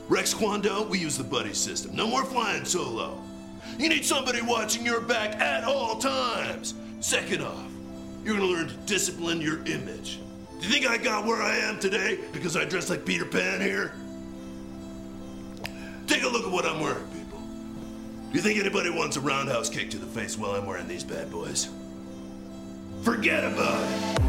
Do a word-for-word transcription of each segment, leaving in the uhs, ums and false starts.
Rex Kwon Do, we use the buddy system. No more flying solo. You need somebody watching your back at all times. Second off, you're gonna learn to discipline your image. Do you think I got where I am today because I dress like Peter Pan here? Take a look at what I'm wearing, people. Do you think anybody wants a roundhouse kick to the face while I'm wearing these bad boys? Forget about it.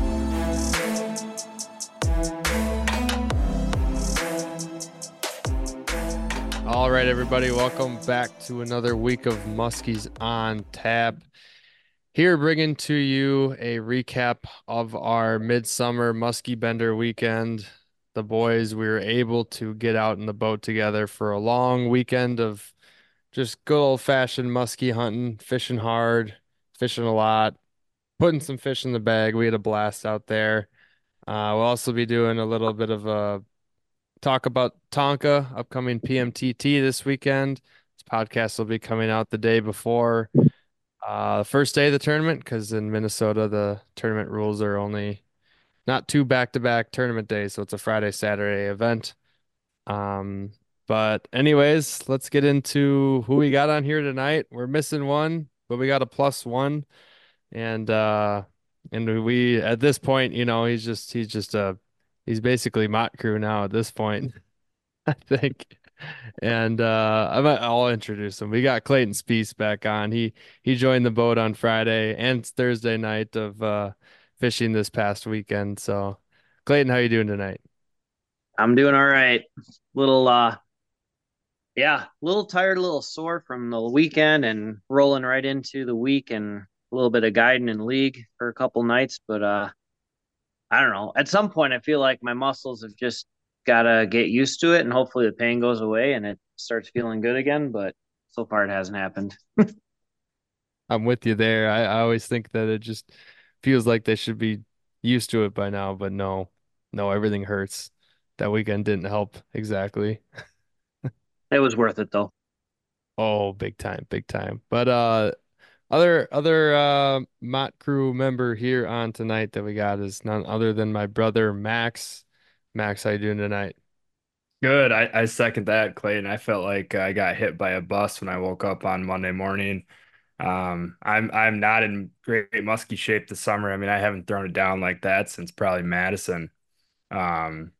All right, everybody, welcome back to another week of Muskies on Tap. Here, bringing to you a recap of our midsummer Muskie Bender weekend. The boys, we were able to get out in the boat together for a long weekend of just good old-fashioned muskie hunting, fishing hard, fishing a lot, putting some fish in the bag. We had a blast out there. Uh, we'll also be doing a little bit of a talk about Tonka, upcoming P M T T this weekend. This podcast will be coming out the day before uh, the first day of the tournament, because in Minnesota, the tournament rules are only not two back-to-back tournament days, so it's a Friday, Saturday event. Um, but anyways, let's get into who we got on here tonight. We're missing one, but we got a plus one. And uh and we at this point, you know, he's just he's just a he's basically Mott Crew now at this point. I think. And uh I might, I'll introduce him. We got Clayton Speece back on. He he joined the boat on Friday and Thursday night of uh fishing this past weekend. So Clayton, how you doing tonight? I'm doing all right. Little uh yeah, a little tired, a little sore from the weekend and rolling right into the week and a little bit of guiding in league for a couple nights, but uh I don't know. At some point I feel like my muscles have just gotta get used to it and hopefully the pain goes away and it starts feeling good again, but so far it hasn't happened. I'm with you there. I, I always think that it just feels like they should be used to it by now, but no, no, everything hurts. That weekend didn't help exactly. It was worth it though. Oh, big time, big time. But uh other other uh Mott Crew member here on tonight that we got is none other than my brother Max. Max, how you doing tonight? Good. I, I second that, Clayton. I felt like I got hit by a bus when I woke up on Monday morning. Um, I'm I'm not in great musky shape this summer. I mean, I haven't thrown it down like that since probably Madison. Um,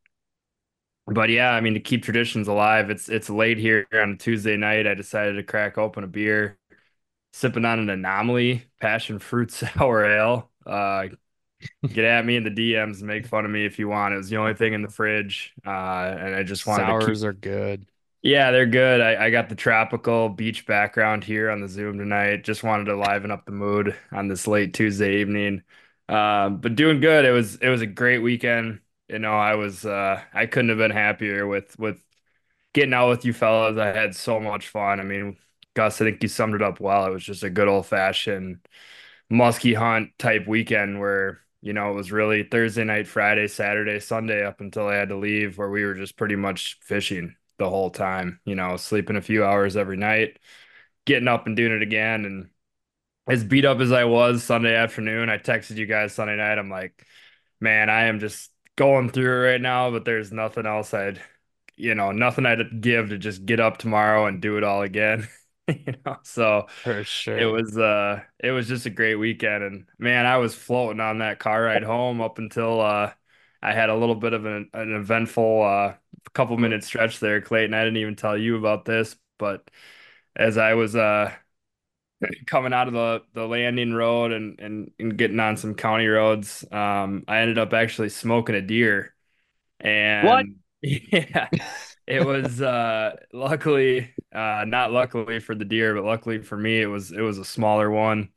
but yeah, I mean, to keep traditions alive, it's it's late here on a Tuesday night. I decided to crack open a beer, sipping on an Anomaly Passion Fruit Sour Ale. Uh, Get at me in the D Ms and make fun of me if you want. It was the only thing in the fridge, uh, and I just wanted to keep. Sours are good. Yeah, they're good. I, I got the tropical beach background here on the Zoom tonight. Just wanted to liven up the mood on this late Tuesday evening. Um, but doing good. It was it was a great weekend. You know, I was uh, I couldn't have been happier with with getting out with you fellas. I had so much fun. I mean, Gus, I think you summed it up well. It was just a good old fashioned muskie hunt type weekend where, you know, it was really Thursday night, Friday, Saturday, Sunday up until I had to leave, where we were just pretty much fishing the whole time, you know, sleeping a few hours every night, getting up and doing it again. And as beat up as I was Sunday afternoon, I texted you guys Sunday night. I'm like, man, I am just going through it right now, but there's nothing else I'd, you know, nothing I'd give to just get up tomorrow and do it all again. You know, so For it sure. was uh it was just a great weekend, and man, I was floating on that car ride home up until uh I had a little bit of an, an eventful uh couple minute stretch there, Clayton. I didn't even tell you about this, but as I was uh coming out of the the landing road and and, and getting on some county roads, um I ended up actually smoking a deer. What? And yeah, it was uh luckily uh not luckily for the deer, but luckily for me it was it was a smaller one.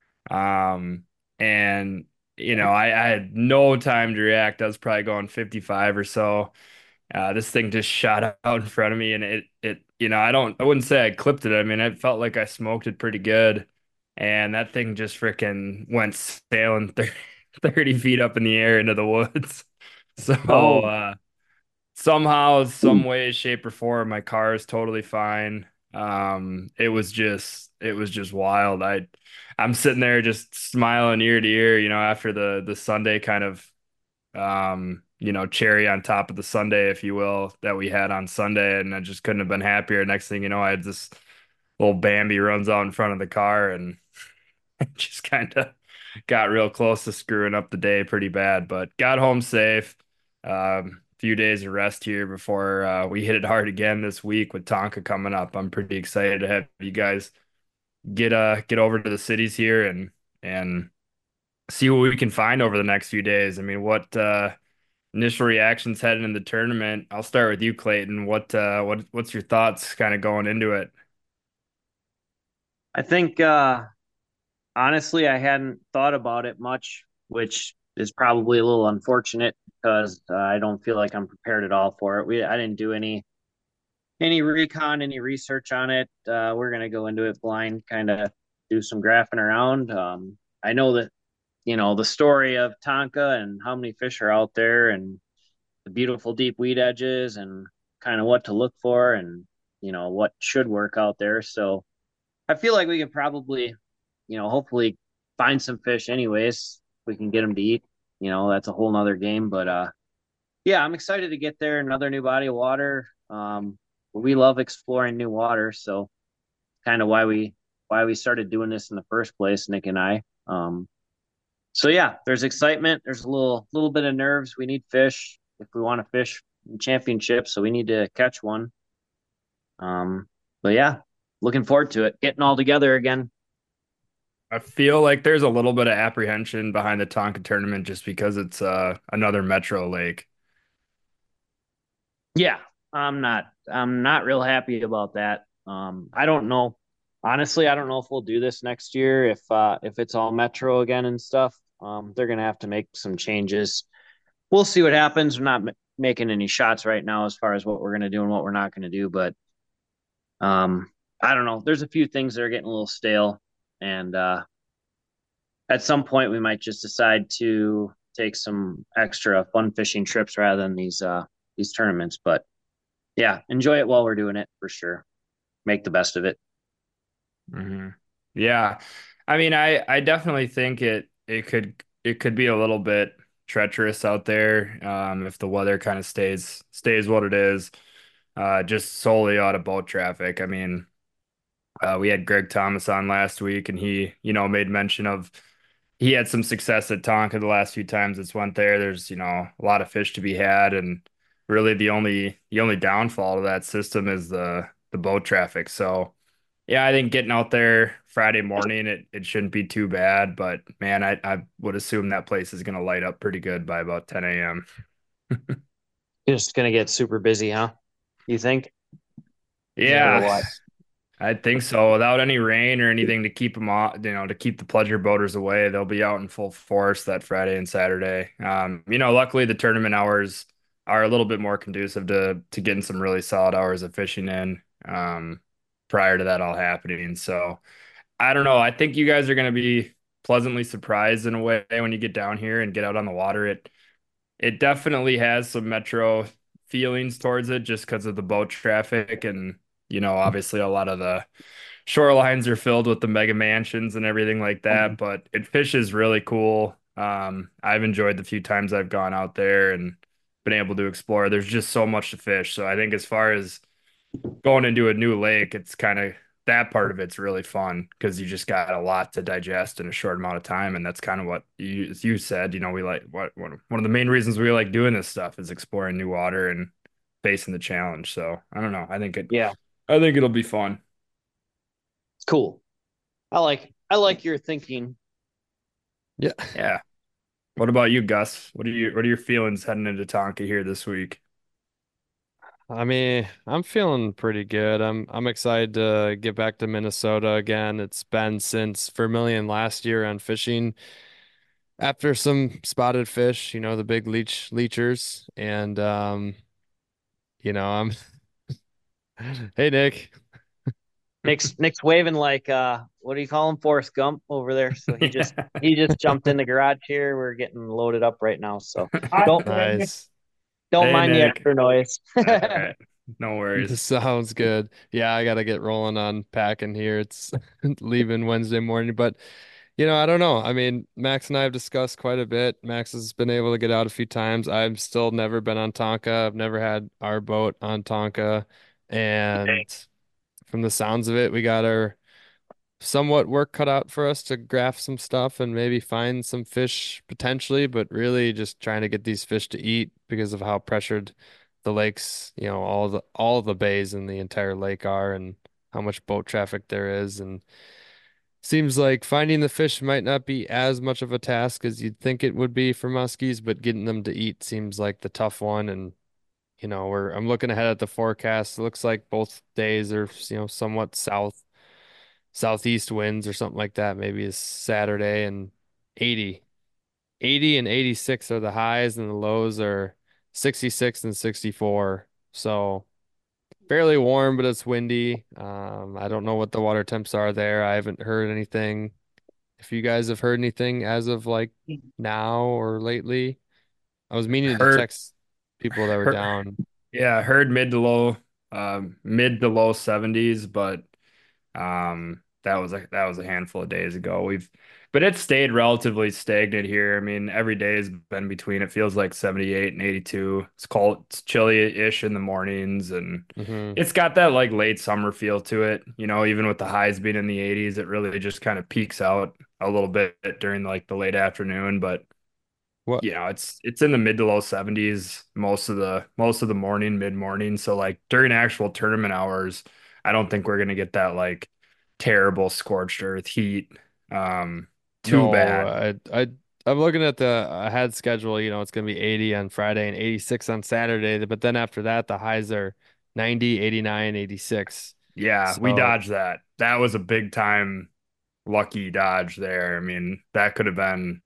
Um and you know, I, I had no time to react. I was probably going fifty-five or so. Uh this thing just shot out in front of me, and it it you know, I don't I wouldn't say I clipped it. I mean, it felt like I smoked it pretty good. And that thing just freaking went sailing thirty thirty feet up in the air into the woods. So Oh, uh somehow, some way, shape, or form, my car is totally fine. Um, it was just, it was just wild. I, I'm sitting there just smiling ear to ear, you know, after the the Sunday kind of um you know, cherry on top of the Sunday, if you will, that we had on Sunday. And I just couldn't have been happier. Next thing you know, I had this little Bambi runs out in front of the car and just kind of got real close to screwing up the day pretty bad, but got home safe. Um, few days of rest here before uh, we hit it hard again this week with Tonka coming up. I'm pretty excited to have you guys get uh get over to the cities here and and see what we can find over the next few days. I mean, what uh initial reactions heading in the tournament? I'll start with you, Clayton. What uh what what's your thoughts kind of going into it? I think uh honestly, I hadn't thought about it much, which is probably a little unfortunate because uh, I don't feel like I'm prepared at all for it. We I didn't do any any recon, any research on it. Uh, we're gonna go into it blind, kind of do some graphing around. Um, I know that you know the story of Tonka and how many fish are out there and the beautiful deep weed edges and kind of what to look for and you know what should work out there. So I feel like we could probably, you know, hopefully find some fish anyways. We can get them to eat. You know, that's a whole nother game. But uh yeah, I'm excited to get there. Another new body of water. Um we love exploring new water, so kind of why we why we started doing this in the first place, Nick and I. Um so yeah, there's excitement, there's a little little bit of nerves. We need fish if we want to fish in championships, so we need to catch one. Um but yeah, looking forward to it. Getting all together again. I feel like there's a little bit of apprehension behind the Tonka tournament just because it's uh another metro lake. Yeah, I'm not I'm not real happy about that. Um, I don't know. Honestly, I don't know if we'll do this next year if uh if it's all metro again and stuff. Um, they're gonna have to make some changes. We'll see what happens. We're not m- making any shots right now as far as what we're gonna do and what we're not gonna do, but um, I don't know. There's a few things that are getting a little stale, and uh, at some point we might just decide to take some extra fun fishing trips rather than these uh these tournaments. But yeah, enjoy it while we're doing it for sure. Make the best of it. Hmm. Yeah. I mean, I I definitely think it it could it could be a little bit treacherous out there um if the weather kind of stays stays what it is. Uh just solely out of boat traffic. I mean, uh we had Greg Thomas on last week and he, you know, made mention of he had some success at Tonka the last few times it's went there. There's, you know, a lot of fish to be had and really the only the only downfall to that system is the the boat traffic. So yeah, I think getting out there Friday morning, it, it shouldn't be too bad. But man, I, I would assume that place is going to light up pretty good by about ten a m. It's gonna get super busy, huh? You think? Or Yeah, what? I think so. Without any rain or anything to keep them off, you know, to keep the pleasure boaters away, they'll be out in full force that Friday and Saturday. Um, you know, luckily the tournament hours are a little bit more conducive to to getting some really solid hours of fishing in um, prior to that all happening. So. I don't know. I think you guys are going to be pleasantly surprised in a way when you get down here and get out on the water. It it definitely has some metro feelings towards it just because of the boat traffic and you know, obviously a lot of the shorelines are filled with the mega mansions and everything like that, but it fishes really cool. Um, I've enjoyed the few times I've gone out there and been able to explore. There's just so much to fish. So I think as far as going into a new lake, it's kind of that part of it's really fun because you just got a lot to digest in a short amount of time. And that's kind of what you you said, you know, we like what one one of the main reasons we like doing this stuff is exploring new water and facing the challenge. So I don't know. I think it Yeah, I think it'll be fun. cool. I like I like your thinking. Yeah. Yeah. What about you, Gus? What are you what are your feelings heading into Tonka here this week? I mean, I'm feeling pretty good. I'm I'm excited to get back to Minnesota again. It's been since Vermilion last year on fishing after some spotted fish, you know, the big leech leechers. And um, you know, I'm hey Nick. Nick's Nick's waving like uh what do you call him? Forrest Gump over there. So he just Yeah. he just jumped in the garage here. We're getting loaded up right now. So don't Nice. don't Hey mind the Nick. extra noise. All right. No worries. Sounds good. Yeah, I gotta get rolling on packing here. It's leaving Wednesday morning, but You know, I don't know. I mean, Max and I have discussed quite a bit. Max has been able to get out a few times. I've still never been on Tonka. I've never had our boat on Tonka. And from the sounds of it, we got our somewhat work cut out for us to graph some stuff and maybe find some fish potentially, but really just trying to get these fish to eat because of how pressured the lakes, you know, all the all the bays in the entire lake are and how much boat traffic there is. And seems like finding the fish might not be as much of a task as you'd think it would be for muskies, but getting them to eat seems like the tough one. And you know, we're I'm looking ahead at the forecast. It looks like both days are, you know, somewhat south southeast winds or something like that. Maybe it's Saturday and eighty. eighty and eighty-six are the highs and the lows are sixty-six and sixty-four. So fairly warm, but it's windy. Um, I don't know what the water temps are there. I haven't heard anything. If you guys have heard anything as of like now or lately, I was meaning to Heard, text people that were heard, down. yeah, heard mid to low, um, mid to low seventies, but Um, that was a that was a handful of days ago. We've but it's stayed relatively stagnant here. I mean, every day has been between it feels like seventy-eight and eighty-two. It's cold, it's chilly-ish in the mornings and Hmm. it's got that like late summer feel to it. You know, even with the highs being in the eighties, it really just kind of peaks out a little bit during like the late afternoon, but What? you know, it's it's in the mid to low seventies most of the most of the morning, mid morning. So like during actual tournament hours, I don't think we're gonna get that like terrible scorched earth heat. Um, too No, bad. I I I'm looking at the ahead schedule, you know, it's gonna be eighty on Friday and eighty-six on Saturday, but then after that the highs are ninety, eighty-nine, eighty-six. Yeah, we So, dodged that. That was a big time lucky dodge there. I mean, that could have been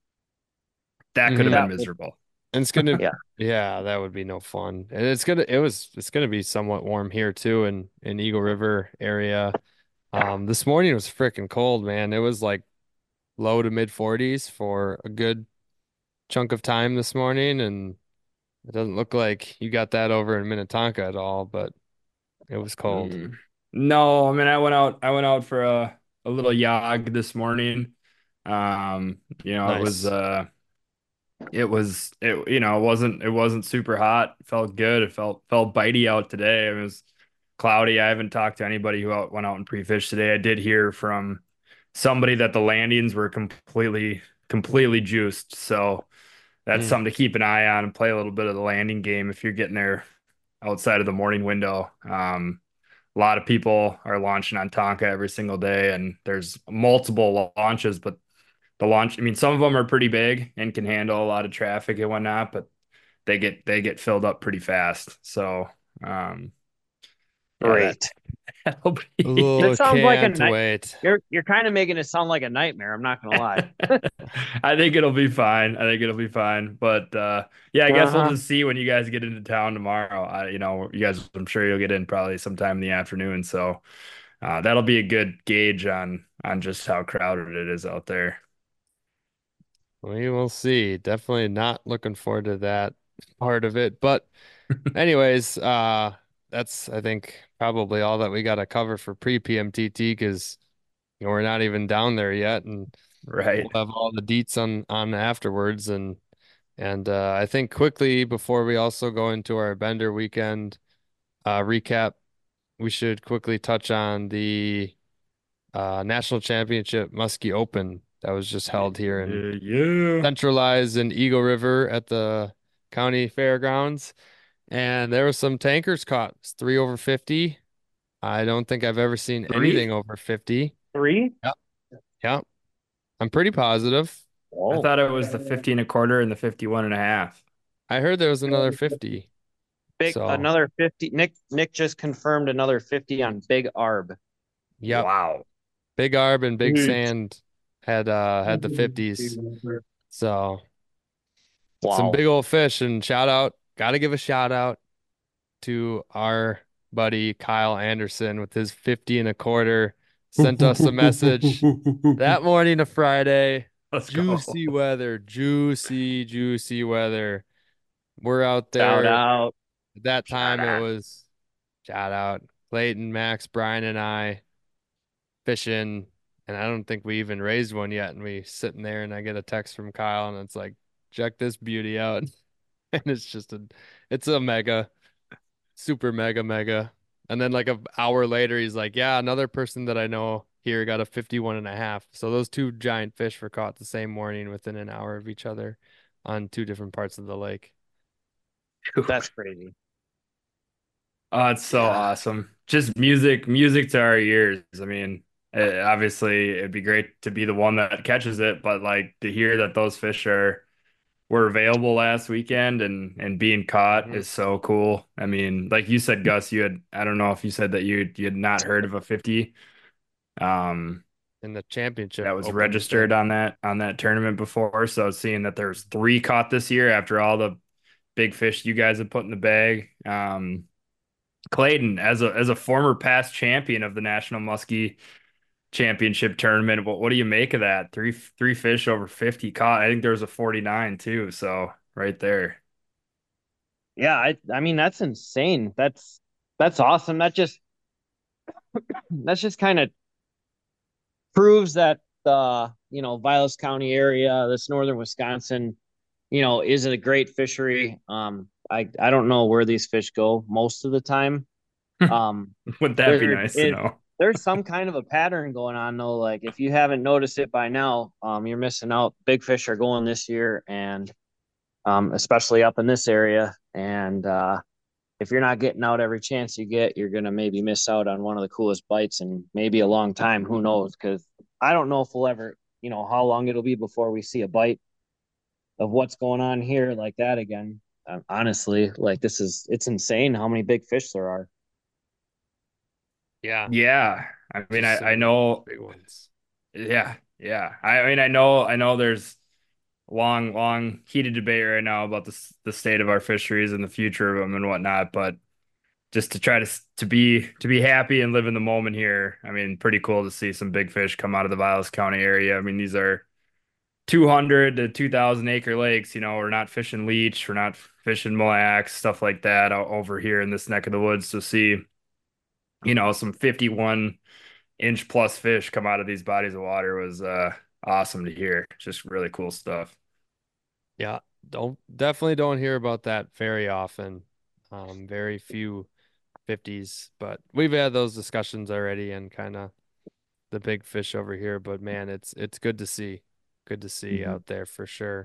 that could have mhm. That been would, miserable. And it's gonna, yeah. yeah, that would be no fun. And it's gonna, it was, it's gonna be somewhat warm here too in in Eagle River area. Um, this morning was freaking cold, man. It was like low to mid forties for a good chunk of time this morning, and it doesn't look like you got that over in Minnetonka at all, but it was cold. Mm. No, I mean I went out I went out for a a little jog this morning. Um, you know, it was Nice. uh it was it you know, it wasn't it wasn't super hot. It felt good. It felt felt bitey out today. It was cloudy. I haven't talked to anybody who out, went out and pre-fished today. I did hear from somebody that the landings were completely completely juiced. So that's Mm. something to keep an eye on and play a little bit of the landing game if you're getting there outside of the morning window. Um, a lot of people are launching on Tonka every single day, and there's multiple launches, but the launch, I mean, some of them are pretty big and can handle a lot of traffic and whatnot, but they get they get filled up pretty fast. So, um, yeah, that Great. that'll That Oh, be. sounds like a can't night. wait. You're you're kind of making it sound like a nightmare. I'm not gonna lie. I think it'll be fine. I think it'll be fine. But uh, yeah, I guess we'll Uh-huh. just see when you guys get into town tomorrow. I, you know, you guys, I'm sure you'll get in probably sometime in the afternoon. So uh, that'll be a good gauge on on just how crowded it is out there. We will see. Definitely not looking forward to that part of it. But anyways, uh that's I think probably all that we got to cover for pre-P M T T because you know we're not even down there yet and we'll Right. have all the deets on on afterwards and and uh I think quickly before we also go into our Bender weekend uh recap, we should quickly touch on the uh National Championship Muskie Open that was just held here in Yeah, yeah. centralized in Eagle River at the county fairgrounds. And there was some tankers caught. It's three over fifty. I don't think I've ever seen Three? anything over fifty. Three? Yep. Yep. I'm pretty positive. I Oh, thought it was the fifty and a quarter and the fifty-one and a half. I heard there was another fifty. big So, another fifty. Nick Nick just confirmed another fifty on Big Arb. yep. Wow. Big Arb and Big Jeez. Sand had uh had the fifties. So, some Wow. big old fish and shout out, got to give a shout out to our buddy Kyle Anderson with his fifty and a quarter. Sent us a message that morning of Friday. Let's go. Juicy weather, juicy, juicy weather. We're out Shout there. out. At that Shout time, it out. was shout out Clayton, Max, Brian, and I fishing. and I don't think we even raised one yet. And we sitting there, and I get a text from Kyle, and it's like, check this beauty out, and it's just a, it's a mega, super mega mega. And then like an hour later, he's like, yeah, another person that I know here got a fifty-one and a half. So those two giant fish were caught the same morning within an hour of each other on two different parts of the lake. That's crazy. Oh, it's so Yeah. awesome. Just music, music to our ears. I mean, eh, obviously it'd be great to be the one that catches it, but like to hear that those fish are were available last weekend and and being caught hmm is so cool. I mean, like you said, Gus, you had I don't know if you said that you you had not heard of a fifty um In the championship that was open registered thing. on that on that tournament before. So seeing that there's three caught this year after all the big fish you guys have put in the bag. Um Clayton, as a as a former past champion of the National Muskie Championship tournament, what what do you make of that? Three three fish over fifty caught. I think there was a forty-nine too, so right there. Yeah, I I mean that's insane. That's that's awesome. That just that's just kind of proves that the you know Vilas County area, this northern Wisconsin, you know, is a great fishery. Um, I I don't know where these fish go most of the time. Um, Would that be there nice to is know? there's some kind of a pattern going on though. Like if you haven't noticed it by now, um, you're missing out. Big fish are going this year, and um, especially up in this area. And uh, if you're not getting out every chance you get, you're gonna maybe miss out on one of the coolest bites in maybe a long time. Who knows? Because I don't know if we'll ever, you know, how long it'll be before we see a bite of what's going on here like that again. Um, honestly, like this is it's insane how many big fish there are. Yeah. Yeah. I mean, Just I, so I many know, big ones. yeah, yeah. I, I mean, I know, I know there's long, long heated debate right now about the s- the state of our fisheries and the future of them and whatnot, but just to try to s- to be to be happy and live in the moment here. I mean, pretty cool to see some big fish come out of the Vilas County area. I mean, these are two hundred to two thousand acre lakes. You know, we're not fishing leech, we're not fishing Mille Lacs, stuff like that o- over here in this neck of the woods. So see, you know, some fifty-one inch plus fish come out of these bodies of water was uh awesome to hear. Just really cool stuff. Yeah. Don't definitely don't hear about that very often. Um, very few fifties, but we've had those discussions already and kind of the big fish over here. But man, it's it's good to see. Good to see Mhm. out there for sure.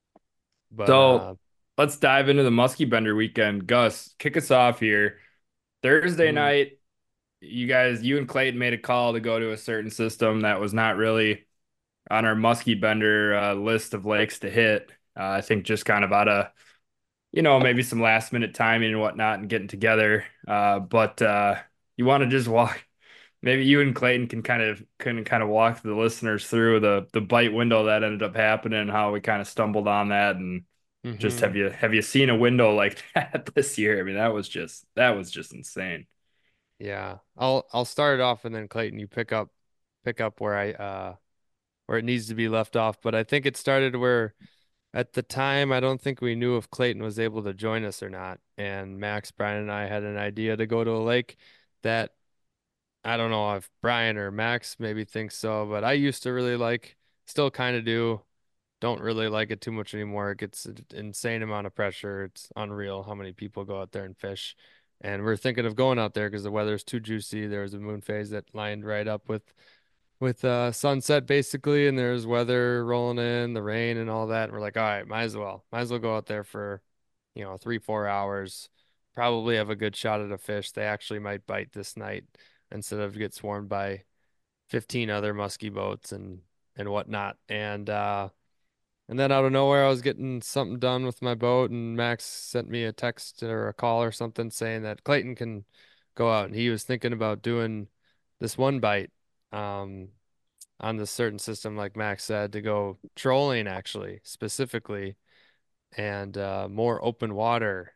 But So uh let's dive into the Muskie Bender weekend. Gus, kick us off here. Thursday mm, night, you guys, you and Clayton made a call to go to a certain system that was not really on our Muskie Bender uh, list of lakes to hit. Uh, I think just kind of out of, you know, maybe some last minute timing and whatnot and getting together. Uh, but uh, you want to just walk, maybe you and Clayton can kind of can kind of walk the listeners through the the bite window that ended up happening and how we kind of stumbled on that and just hmm have you have you seen a window like that this year? I mean, that was just that was just insane. yeah. I'll I'll start it off and then Clayton, you pick up pick up where I uh where it needs to be left off. But I think it started where at the time I don't think we knew if Clayton was able to join us or not. And Max, Brian, and I had an idea to go to a lake that I don't know if Brian or Max maybe thinks so, but I used to really like, still kind of do. Don't really like it too much anymore. It gets an insane amount of pressure. It's unreal how many people go out there and fish. And we're thinking of going out there because the weather's too juicy. There was a moon phase that lined right up with with uh sunset basically, and there's weather rolling in, the rain and all that. And we're like, all right, might as well. Might as well go out there for, you know, three, four hours. Probably have a good shot at a fish. They actually might bite this night instead of get swarmed by fifteen other musky boats and and whatnot. And uh and then out of nowhere, I was getting something done with my boat, and Max sent me a text or a call or something saying that Clayton can go out, and he was thinking about doing this one bite um, on this certain system, like Max said, to go trolling actually, specifically, and uh, more open water.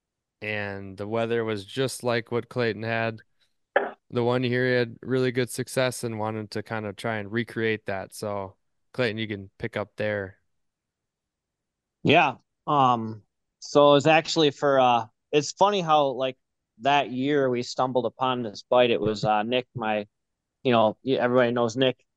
And the weather was just like what Clayton had. The one year he had really good success and wanted to kind of try and recreate that. So, Clayton, you can pick up there. Yeah. Um, so it's actually for uh it's funny how like that year we stumbled upon this bite. It was uh Nick, my you know, everybody knows Nick.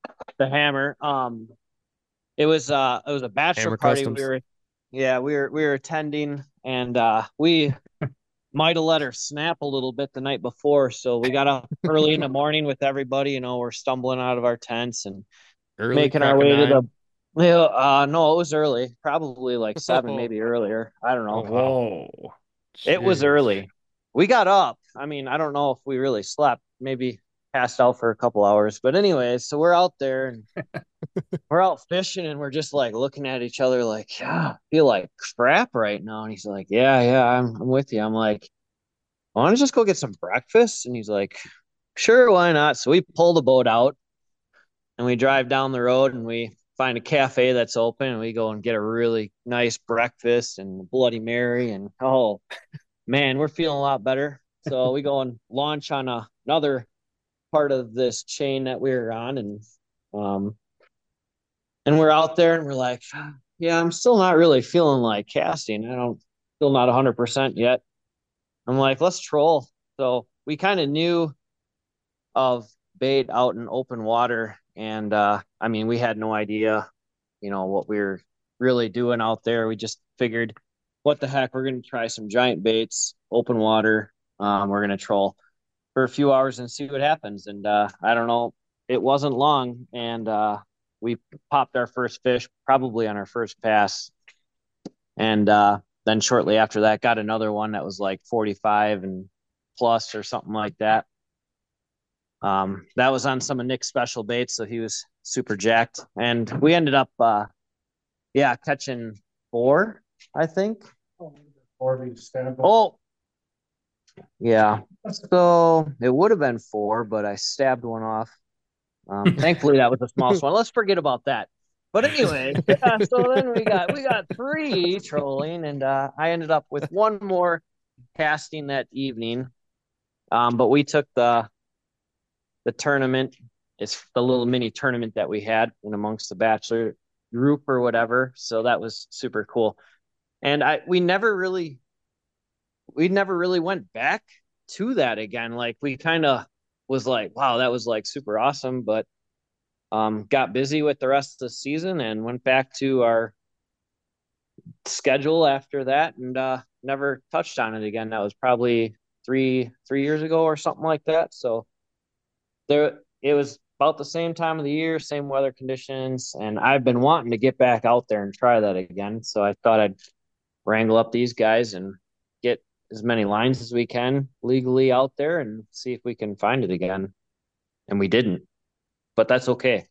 the hammer. Um, it was uh it was a bachelor Hammer party we Customs. were yeah, we were we were attending, and uh we might have let her snap a little bit the night before, so we got up early in the morning with everybody. You know, we're stumbling out of our tents and Early making our crack of way to the nine. yeah, uh no, it was early, probably like seven, Oh, maybe earlier. I don't oh know. wow. Whoa. It was Jeez. early. We got up. I mean, I don't know if we really slept, maybe passed out for a couple hours. But anyways, so we're out there and we're out fishing, and we're just like looking at each other like, yeah, I feel like crap right now. And he's like, yeah, yeah, I'm, I'm with you. I'm like, I want to just go get some breakfast. And he's like, sure, why not? So we pull the boat out and we drive down the road and we find a cafe that's open, and we go and get a really nice breakfast and Bloody Mary. And oh man, we're feeling a lot better. So we go and launch on a, another part of this chain that we were on, and um, and we're out there and we're like, yeah, I'm still not really feeling like casting. I don't still not one hundred percent yet. I'm like, let's troll. So we kind of knew of bait out in open water, and uh, I mean, we had no idea, you know, what we were really doing out there. We just figured, what the heck, we're gonna try some giant baits, open water. Um, we're gonna troll for a few hours and see what happens. And uh, I don't know, it wasn't long, and uh, we popped our first fish probably on our first pass, and uh, then shortly after that, got another one that was like forty-five and plus or something like that. Um, that was on some of Nick's special baits, so he was super jacked, and we ended up, uh, yeah, catching four, I think. Oh, yeah. So it would have been four, but I stabbed one off. Um, thankfully, that was the smallest one. Let's forget about that. But anyway, yeah. So then we got we got three trolling, and uh, I ended up with one more casting that evening. Um, but we took the the tournament. It's the little mini tournament that we had in amongst the bachelor group or whatever. So that was super cool. And I we never really we never really went back to that again. Like we kind of was like, wow, that was like super awesome, but um, got busy with the rest of the season and went back to our schedule after that, and uh, never touched on it again. That was probably three three years ago or something like that. So there, it was about the same time of the year, same weather conditions, and I've been wanting to get back out there and try that again. So I thought I'd wrangle up these guys and get as many lines as we can legally out there and see if we can find it again. And we didn't, but that's okay.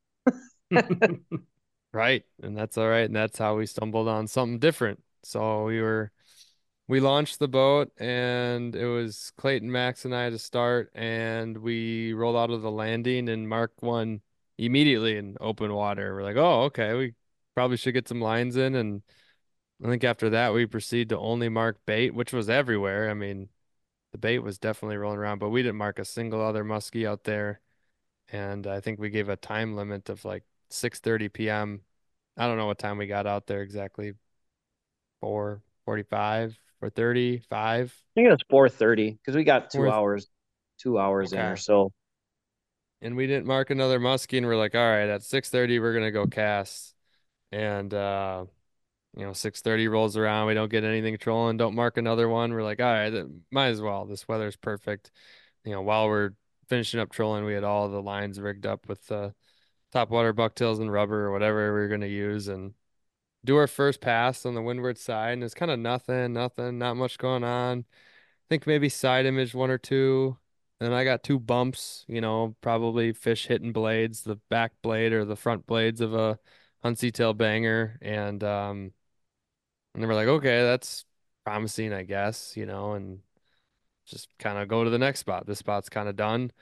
Right. And that's all right. And that's how we stumbled on something different. So we were we launched the boat, and it was Clayton, Max, and I to start, and we rolled out of the landing and Mark won immediately in open water. We're like, oh, okay, we probably should get some lines in. And I think after that we proceeded to only mark bait, which was everywhere. I mean, the bait was definitely rolling around, but we didn't mark a single other muskie out there. And I think we gave a time limit of like six thirty p m. I don't know what time we got out there exactly. four forty-five, four thirty, five. I think it was four thirty because we got two Four. hours, two hours in or Okay. so. And we didn't mark another muskie, and we're like, all right, at six thirty we're gonna go cast. And uh, you know, six thirty rolls around, we don't get anything trolling, don't mark another one. We're like, all right, th- might as well. This weather's perfect. You know, while we're finishing up trolling, we had all the lines rigged up with the top water bucktails and rubber or whatever we were gonna use, and do our first pass on the windward side, and it's kind of nothing, nothing, not much going on. Think maybe side image one or two. And I got two bumps, you know, probably fish hitting blades, the back blade or the front blades of a Huntsy tail banger. And um and they were like, okay, that's promising, I guess, you know, and just kind of go to the next spot. This spot's kind of done.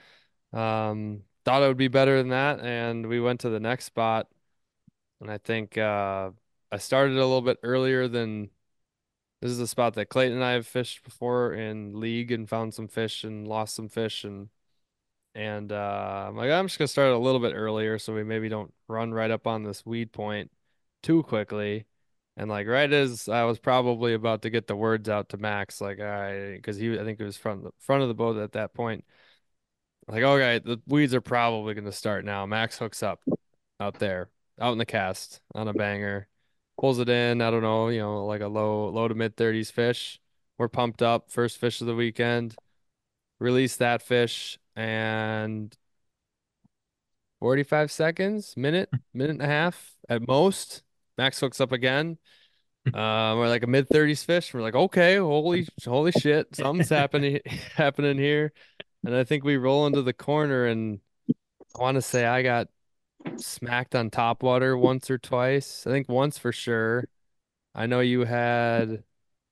Um, thought it would be better than that, and we went to the next spot. And I think uh I started a little bit earlier than this is a spot that Clayton and I have fished before in league and found some fish and lost some fish, and and uh, I'm like, I'm just gonna start a little bit earlier so we maybe don't run right up on this weed point too quickly. And like right as I was probably about to get the words out to Max, like, all right, because he I think he was from the front of the boat at that point. Like, okay, the weeds are probably gonna start now. Max hooks up. out there, out in the cast on a banger. Pulls it in, I don't know, you know, like a low low to mid thirties fish. We're pumped up, first fish of the weekend. Release that fish and forty-five seconds, minute, minute and a half at most. Max hooks up again. Uh, we're like a mid thirties fish. We're like, okay, holy holy shit, something's happening happening here. And I think we roll into the corner and I want to say I got smacked on top water once or twice. I think once for sure. I know you had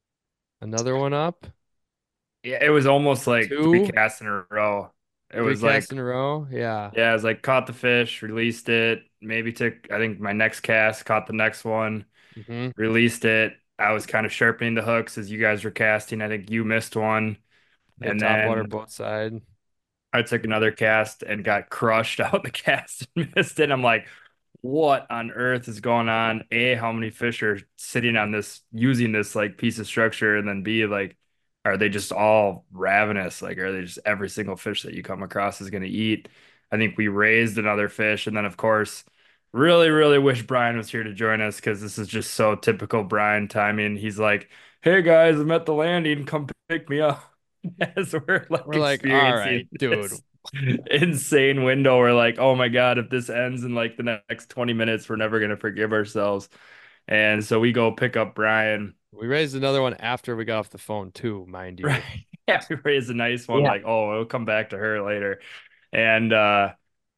another one up, Yeah, it was almost like three two, casts in a row. It three was casts like, in a row. Yeah. yeah, it was like caught the fish, released it, maybe took, I think my next cast, caught the next one, hmm released it. I was kind of sharpening the hooks as you guys were casting. I think you missed one. Hit And top water then both side. I took another cast and got crushed out the cast and missed it. I'm like, what on earth is going on? A, how many fish are sitting on this, using this like piece of structure? And then B, like, are they just all ravenous? Like, are they just every single fish that you come across is going to eat? I think we raised another fish. And then, of course, really, really wish Brian was here to join us because this is just so typical Brian timing. He's like, hey guys, I'm at the landing. Come pick me up. As we're like We're like, all right, experiencing dude. this insane window. We're like, oh my God, if this ends in like the next twenty minutes, we're never gonna forgive ourselves. And so we go pick up Brian. We raised another one after we got off the phone too, mind you. Right. Yeah, we raised a nice one, Yeah. like, oh, we'll come back to her later. And uh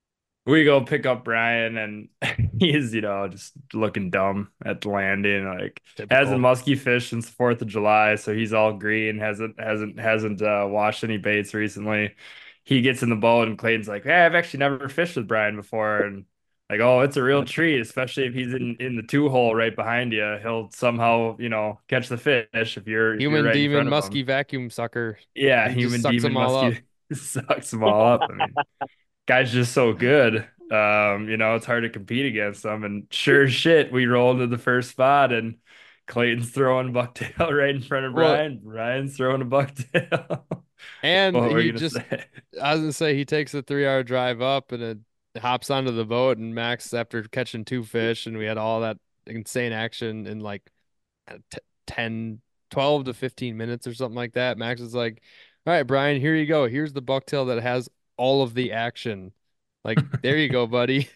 we go pick up Brian and he's, you know, just looking dumb at the landing, like hasn't Typical. musky fished since the fourth of July, so he's all green, hasn't hasn't hasn't uh washed any baits recently. He gets in the boat and Clayton's like, hey, I've actually never fished with Brian before. And like, oh, it's a real treat, especially if he's in in the two hole right behind you. He'll somehow, you know, catch the fish if you're if you're Human right in demon front of him. musky vacuum sucker. Yeah, He just human sucks them demon all up. musky sucks them all up. I mean, guy's just so good. Um, you know, it's hard to compete against them. And sure as shit, we roll into the first spot and Clayton's throwing bucktail right in front of Well, Brian. Brian's throwing a bucktail. and What were he you gonna just, say? I was gonna say, he takes a three hour drive up and it hops onto the boat. And Max, after catching two fish, and we had all that insane action in like uh, t- ten, twelve to fifteen minutes or something like that. Max is like, all right, Brian, here you go. Here's the bucktail that has all of the action. Like, there you go, buddy.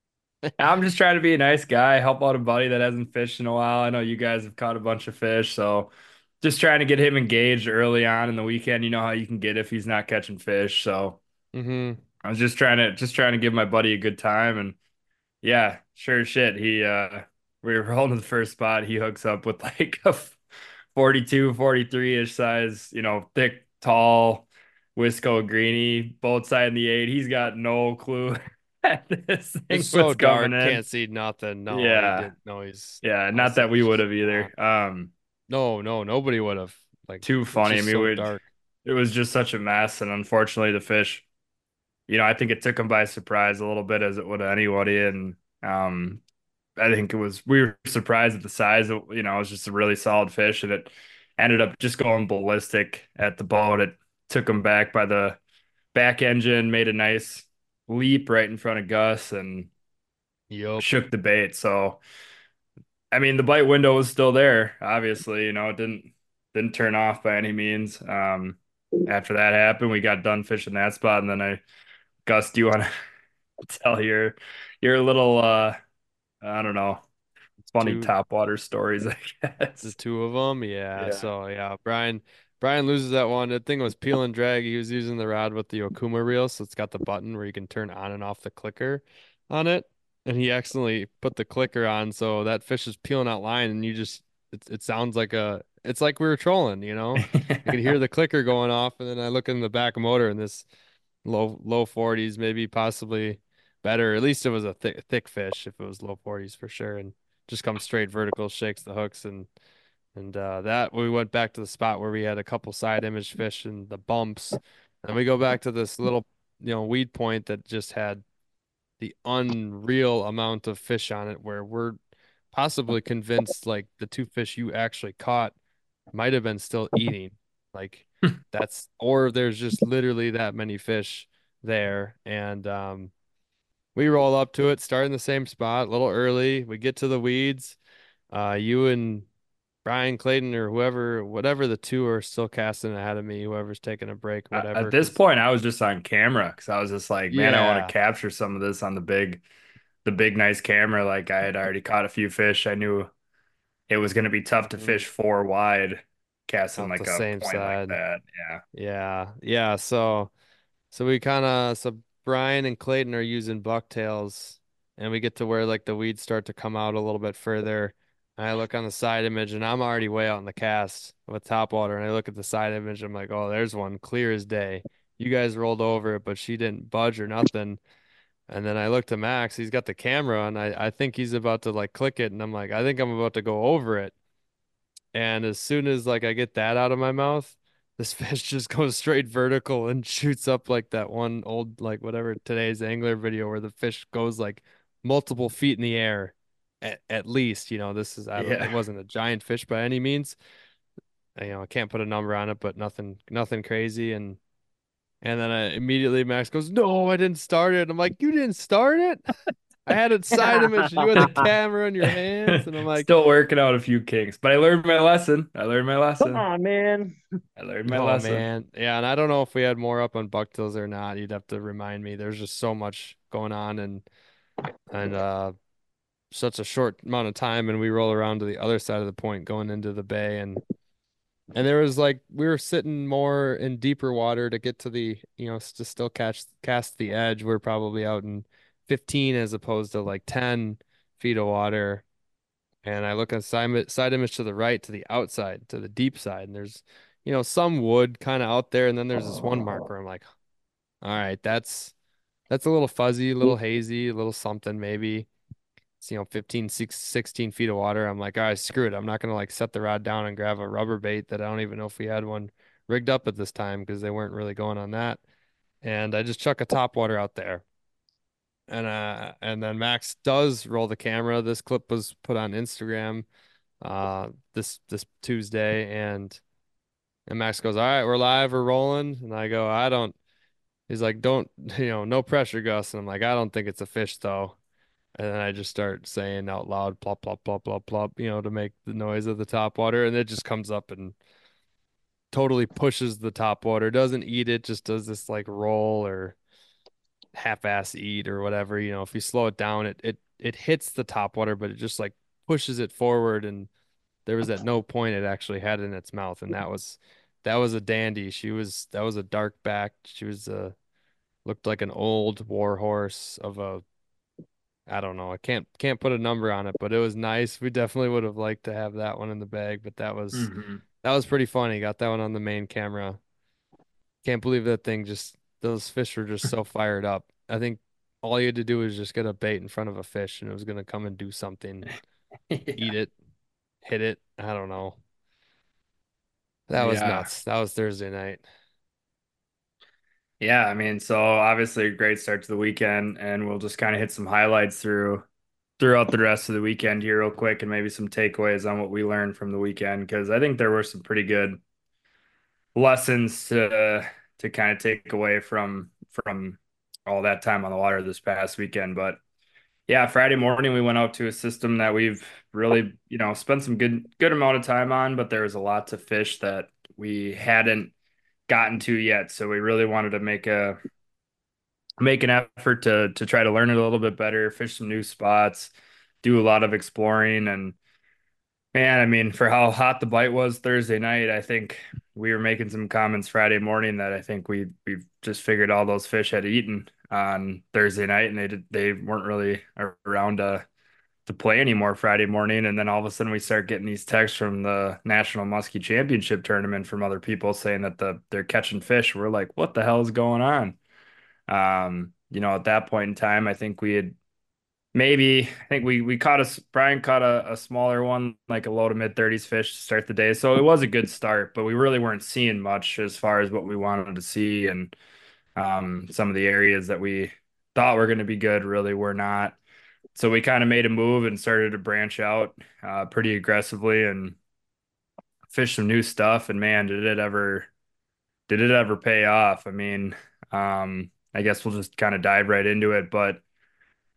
I'm just trying to be a nice guy, help out a buddy that hasn't fished in a while. I know you guys have caught a bunch of fish, so just trying to get him engaged early on in the weekend. You know how you can get if he's not catching fish. So hmm I was just trying to just trying to give my buddy a good time. And yeah, sure as shit. He uh we were rolling to the first spot. He hooks up with like a forty-two, forty-three-ish size, you know, thick, tall Wisco greenie, both side in the eight. He's got no clue that this It's thing so was coming dark, in. can't see nothing. No, he Yeah. didn't know he's Yeah, not honestly that we it's would just have swamp. either. Um, No, no, nobody would have. Like, too it's funny. I just mean, so we dark. it was just such a mess, and unfortunately the fish, you know, I think it took them by surprise a little bit as it would anybody. And um I think it was we were surprised at the size of, you know, it was just a really solid fish, and it ended up just going ballistic at the boat. It took him back by the back engine, made a nice leap right in front of Gus and Yup. shook the bait. So, I mean, the bite window was still there, obviously, you know, it didn't didn't turn off by any means. Um, after that happened, we got done fishing that spot, and then I, Gus, do you want to tell your your little uh I don't know, funny Two, top water stories, I the guess. two of them. Yeah. Yeah. So, yeah, Brian, Brian loses that one. The thing was peel and drag. He was using the rod with the Okuma reel. So it's got the button where you can turn on and off the clicker on it. And he accidentally put the clicker on. So that fish is peeling out line. And you just, it, it sounds like a, it's like we were trolling, you know? I could hear the clicker going off. And then I look in the back motor and this low, low forties, maybe possibly better. At least it was a thick, thick fish if it was low forties for sure. And just comes straight vertical, shakes the hooks, and and uh, that we went back to the spot where we had a couple side image fish and the bumps, and we go back to this little, you know, weed point that just had the unreal amount of fish on it, where we're possibly convinced like the two fish you actually caught might have been still eating, like that's or there's just literally that many fish there, and um We roll up to it, start in the same spot, a little early. We get to the weeds. Uh, you and Brian Clayton or whoever, whatever the two are still casting ahead of me, whoever's taking a break, A- At whatever. this Because point, I was just on camera because I was just like, man, I want to yeah, capture some of this on the big, the big nice camera. Like I had already caught a few fish. I knew it was going to be tough to mm, fish four wide, casting out the like a same point like side. that. Yeah. Yeah, yeah. So, so we kind of, so Brian and Clayton are using bucktails, and we get to where like the weeds start to come out a little bit further. And I look on the side image, and I'm already way out in the cast with top water. And I look at the side image, I'm like, oh, there's one clear as day. You guys rolled over it, but she didn't budge or nothing. And then I looked to Max, he's got the camera, and I, I think he's about to like click it, and I'm like, I think I'm about to go over it. And as soon as like I get that out of my mouth, this fish just goes straight vertical and shoots up like that one old like whatever today's angler video where the fish goes like multiple feet in the air at, at least, you know, this is I don't it Yeah. wasn't a giant fish by any means. You know, I can't put a number on it, but nothing nothing crazy and and then I immediately Max goes, "No, I didn't start it." I'm like, "You didn't start it?" I had it side image and you had the camera in your hands and I'm like, Still working out a few kinks, but I learned my lesson. I learned my Come lesson. on, man. I learned my oh lesson. man. Yeah, and I don't know if we had more up on bucktails or not. You'd have to remind me. There's just so much going on and and uh such a short amount of time and we roll around to the other side of the point going into the bay and and there was like we were sitting more in deeper water to get to the, you know, to still catch cast the edge. We're probably out in fifteen as opposed to like ten feet of water. And I look on side, side image to the right, to the outside, to the deep side, and there's, you know, some wood kind of out there, and then there's this one mark where I'm like, all right, that's that's a little fuzzy, a little hazy, a little something maybe. It's, you know, fifteen, six, sixteen feet of water. I'm like, all right, screw it. I'm not gonna like set the rod down and grab a rubber bait that I don't even know if we had one rigged up at this time because they weren't really going on that. And I just chuck a top water out there. And uh and then Max does roll the camera. This clip was put on Instagram uh this this Tuesday and and Max goes, "All right, we're live, we're rolling." And I go, "I don't." He's like, "Don't, you know, no pressure, Gus." And I'm like, "I don't think it's a fish though." And then I just start saying out loud, plop, plop, plop, plop, plop, you know, to make the noise of the top water. And it just comes up and totally pushes the top water. Doesn't eat it, just does this like roll or half-ass eat or whatever. You know, if you slow it down, it it it hits the top water, but it just like pushes it forward and there was at no point it actually had it in its mouth, and that was that was a dandy. She was that was a dark back. She was uh looked like an old war horse of a I don't know. I can't can't put a number on it, but it was nice. We definitely would have liked to have that one in the bag, but that was Hmm. that was pretty funny. Got that one on the main camera. Can't believe that thing just those fish were just so fired up. I think all you had to do was just get a bait in front of a fish and it was gonna come and do something, eat it, hit it. I don't know. That was Yeah. nuts. That was Thursday night. Yeah. I mean, so obviously a great start to the weekend, and we'll just kind of hit some highlights through throughout the rest of the weekend here real quick and maybe some takeaways on what we learned from the weekend because I think there were some pretty good lessons to to kind of take away from from all that time on the water this past weekend. But yeah, Friday morning we went out to a system that we've really, you know, spent some good good amount of time on, but there was a lot to fish that we hadn't gotten to yet. So we really wanted to make a make an effort to to try to learn it a little bit better, fish some new spots, do a lot of exploring. And man, I mean, for how hot the bite was Thursday night, I think we were making some comments Friday morning that I think we we just figured all those fish had eaten on Thursday night, and they did, they weren't really around to to play anymore Friday morning. And then all of a sudden, we start getting these texts from the National Muskie Championship tournament from other people saying that the they're catching fish. We're like, what the hell is going on? Um, you know, at that point in time, I think we had maybe I think we we caught a Brian caught a, a smaller one, like a low to mid thirties fish to start the day. So it was a good start, but we really weren't seeing much as far as what we wanted to see. And um, some of the areas that we thought were going to be good really were not. So we kind of made a move and started to branch out uh, pretty aggressively and fish some new stuff. And man, did it ever did it ever pay off? I mean, um, I guess we'll just kind of dive right into it, but.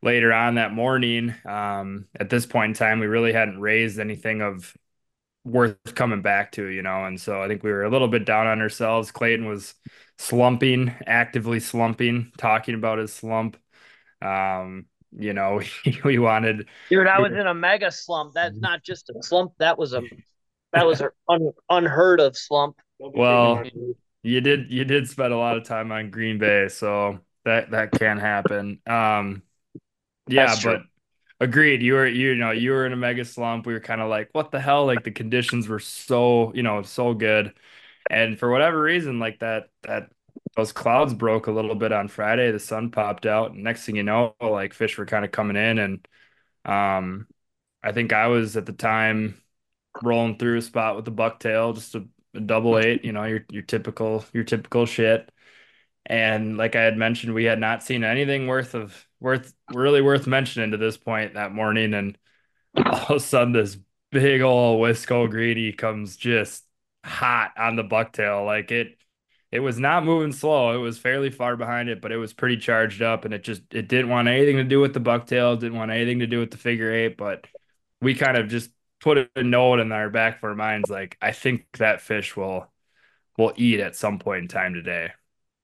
later on that morning. Um, at this point in time, we really hadn't raised anything of worth coming back to, you know. And so I think we were a little bit down on ourselves. Clayton was slumping, actively slumping, talking about his slump. Um, you know, we wanted, Dude, I we was were, in a mega slump. That's not just a slump. That was a that was an un, unheard of slump. Don't be taking well, that. Dude. you did you did spend a lot of time on Green Bay, so that that can happen. Um, yeah, That's true. but agreed. You were you know you were in a mega slump. We were kind of like, what the hell? Like the conditions were so you know so good, and for whatever reason, like that that those clouds broke a little bit on Friday. The sun popped out, and next thing you know, like fish were kind of coming in, and um, I think I was at the time rolling through a spot with a bucktail, just a, a double eight. You know, your your typical your typical shit. And like I had mentioned, we had not seen anything worth of worth really worth mentioning to this point that morning. And all of a sudden, this big old Wisco greedy comes just hot on the bucktail. Like it, it was not moving slow. It was fairly far behind it, but it was pretty charged up, and it just it didn't want anything to do with the bucktail. Didn't want anything to do with the figure eight. But we kind of just put a note in our back of our minds, like I think that fish will will eat at some point in time today.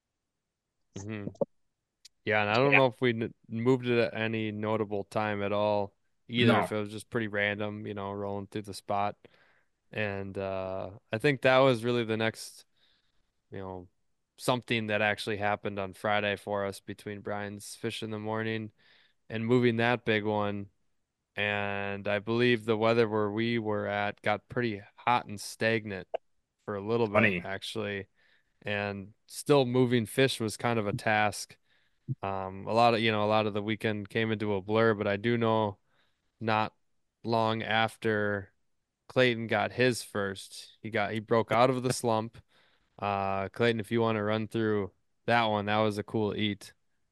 Mhm. Yeah, and I don't Yeah. know if we n moved it at any notable time at all either, No, if it was just pretty random, you know, rolling through the spot. And uh I think that was really the next, you know, something that actually happened on Friday for us between Brian's fish in the morning and moving that big one. And I believe the weather where we were at got pretty hot and stagnant for a little bit funny. actually. And still moving fish was kind of a task. Um, a lot of, you know, a lot of the weekend came into a blur, but I do know not long after Clayton got his first, he got he broke out of the slump. Uh, Clayton, if you want to run through that one, that was a cool eat.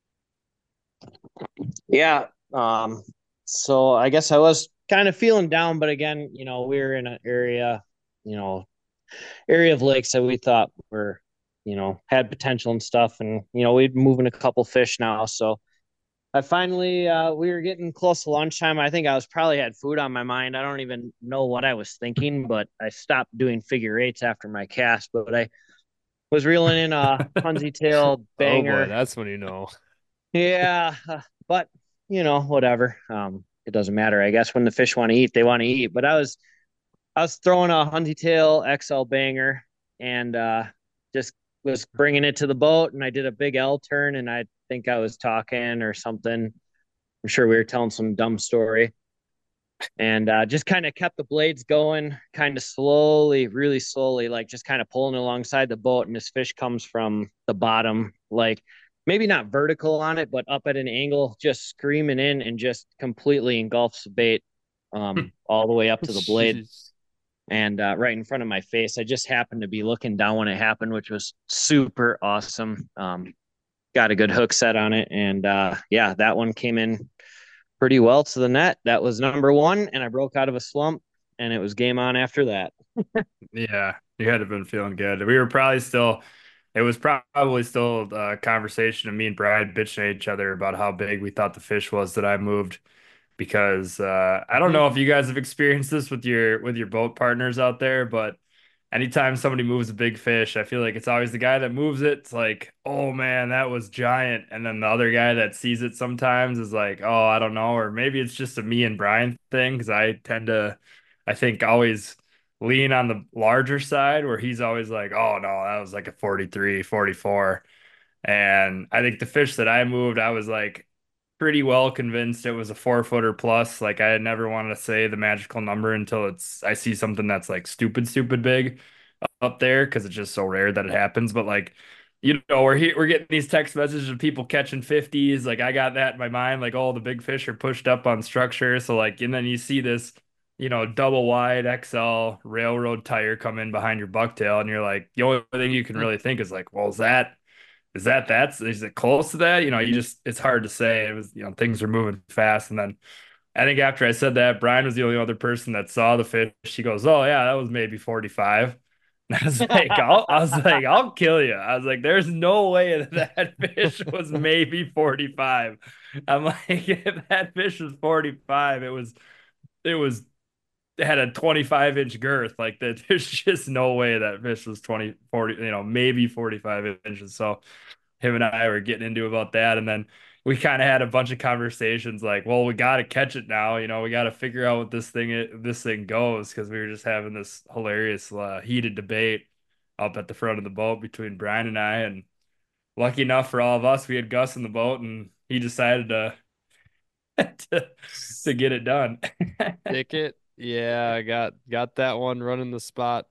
Yeah. Um, so I guess I was kind of feeling down, but again, you know, we were in an area, you know, area of lakes that we thought were, you know, had potential and stuff. And, you know, we'd moving a couple fish now. So I finally uh we were getting close to lunchtime. I think I was probably had food on my mind. I don't even know what I was thinking, but I stopped doing figure eights after my cast, but I was reeling in a Hunzy tail Oh boy, banger. that's when you know. Yeah, uh, but you know, whatever. Um, it doesn't matter. I guess when the fish want to eat, they want to eat. But I was I was throwing a Hunty Tail X L banger and uh, just was bringing it to the boat, and I did a big L turn, and I think I was talking or something. I'm sure we were telling some dumb story, and uh, just kind of kept the blades going, kind of slowly, really slowly, like just kind of pulling alongside the boat. And this fish comes from the bottom, like maybe not vertical on it, but up at an angle, just screaming in and just completely engulfs the bait um, all the way up to the blade Jeez. and uh, right in front of my face. I just happened to be looking down when it happened, which was super awesome. Um, got a good hook set on it, and uh, yeah, that one came in pretty well to the net. That was number one, and I broke out of a slump, and it was game on after that. Yeah, you had to have been feeling good. We were probably still, it was probably still a conversation of me and Brad bitching at each other about how big we thought the fish was that I moved because uh, I don't Hmm. know if you guys have experienced this with your with your boat partners out there, but anytime somebody moves a big fish, I feel like it's always the guy that moves it. It's like, oh man, that was giant. And then the other guy that sees it sometimes is like, oh, I don't know. Or maybe it's just a me and Brian thing because I tend to, I think, always lean on the larger side where he's always like, oh no, that was like a forty-three, forty-four. And I think the fish that I moved, I was like pretty well convinced it was a four footer plus. Like I had never wanted to say the magical number until it's I see something that's like stupid, stupid big up there because it's just so rare that it happens. But like, you know, we're here, we're getting these text messages of people catching fifties. Like I got that in my mind, like, oh, the big fish are pushed up on structure. So like, and then you see this, you know, double wide X L railroad tire come in behind your bucktail, and you're like, the only thing you can really think is like, well, is that is that that's is it close to that? You know, you just it's hard to say. It was, you know, things are moving fast. And then I think after I said that, Brian was the only other person that saw the fish. He goes, oh yeah, that was maybe forty-five. I was like, I'll, I was like, I'll kill you. I was like, there's no way that that fish was maybe forty-five. I'm like, if that fish was forty-five, it was, it was, it had a twenty-five inch girth. Like that, there's just no way that fish was twenty, forty, you know, maybe forty-five inches. So him and I were getting into about that. And then we kind of had a bunch of conversations like, well, we got to catch it now. You know, we got to figure out what this thing, is, this thing goes. Cause we were just having this hilarious, uh, heated debate up at the front of the boat between Brian and I. And lucky enough for all of us, we had Gus in the boat and he decided to, to, to get it done. Stick it. Yeah, I got got that one running the spot.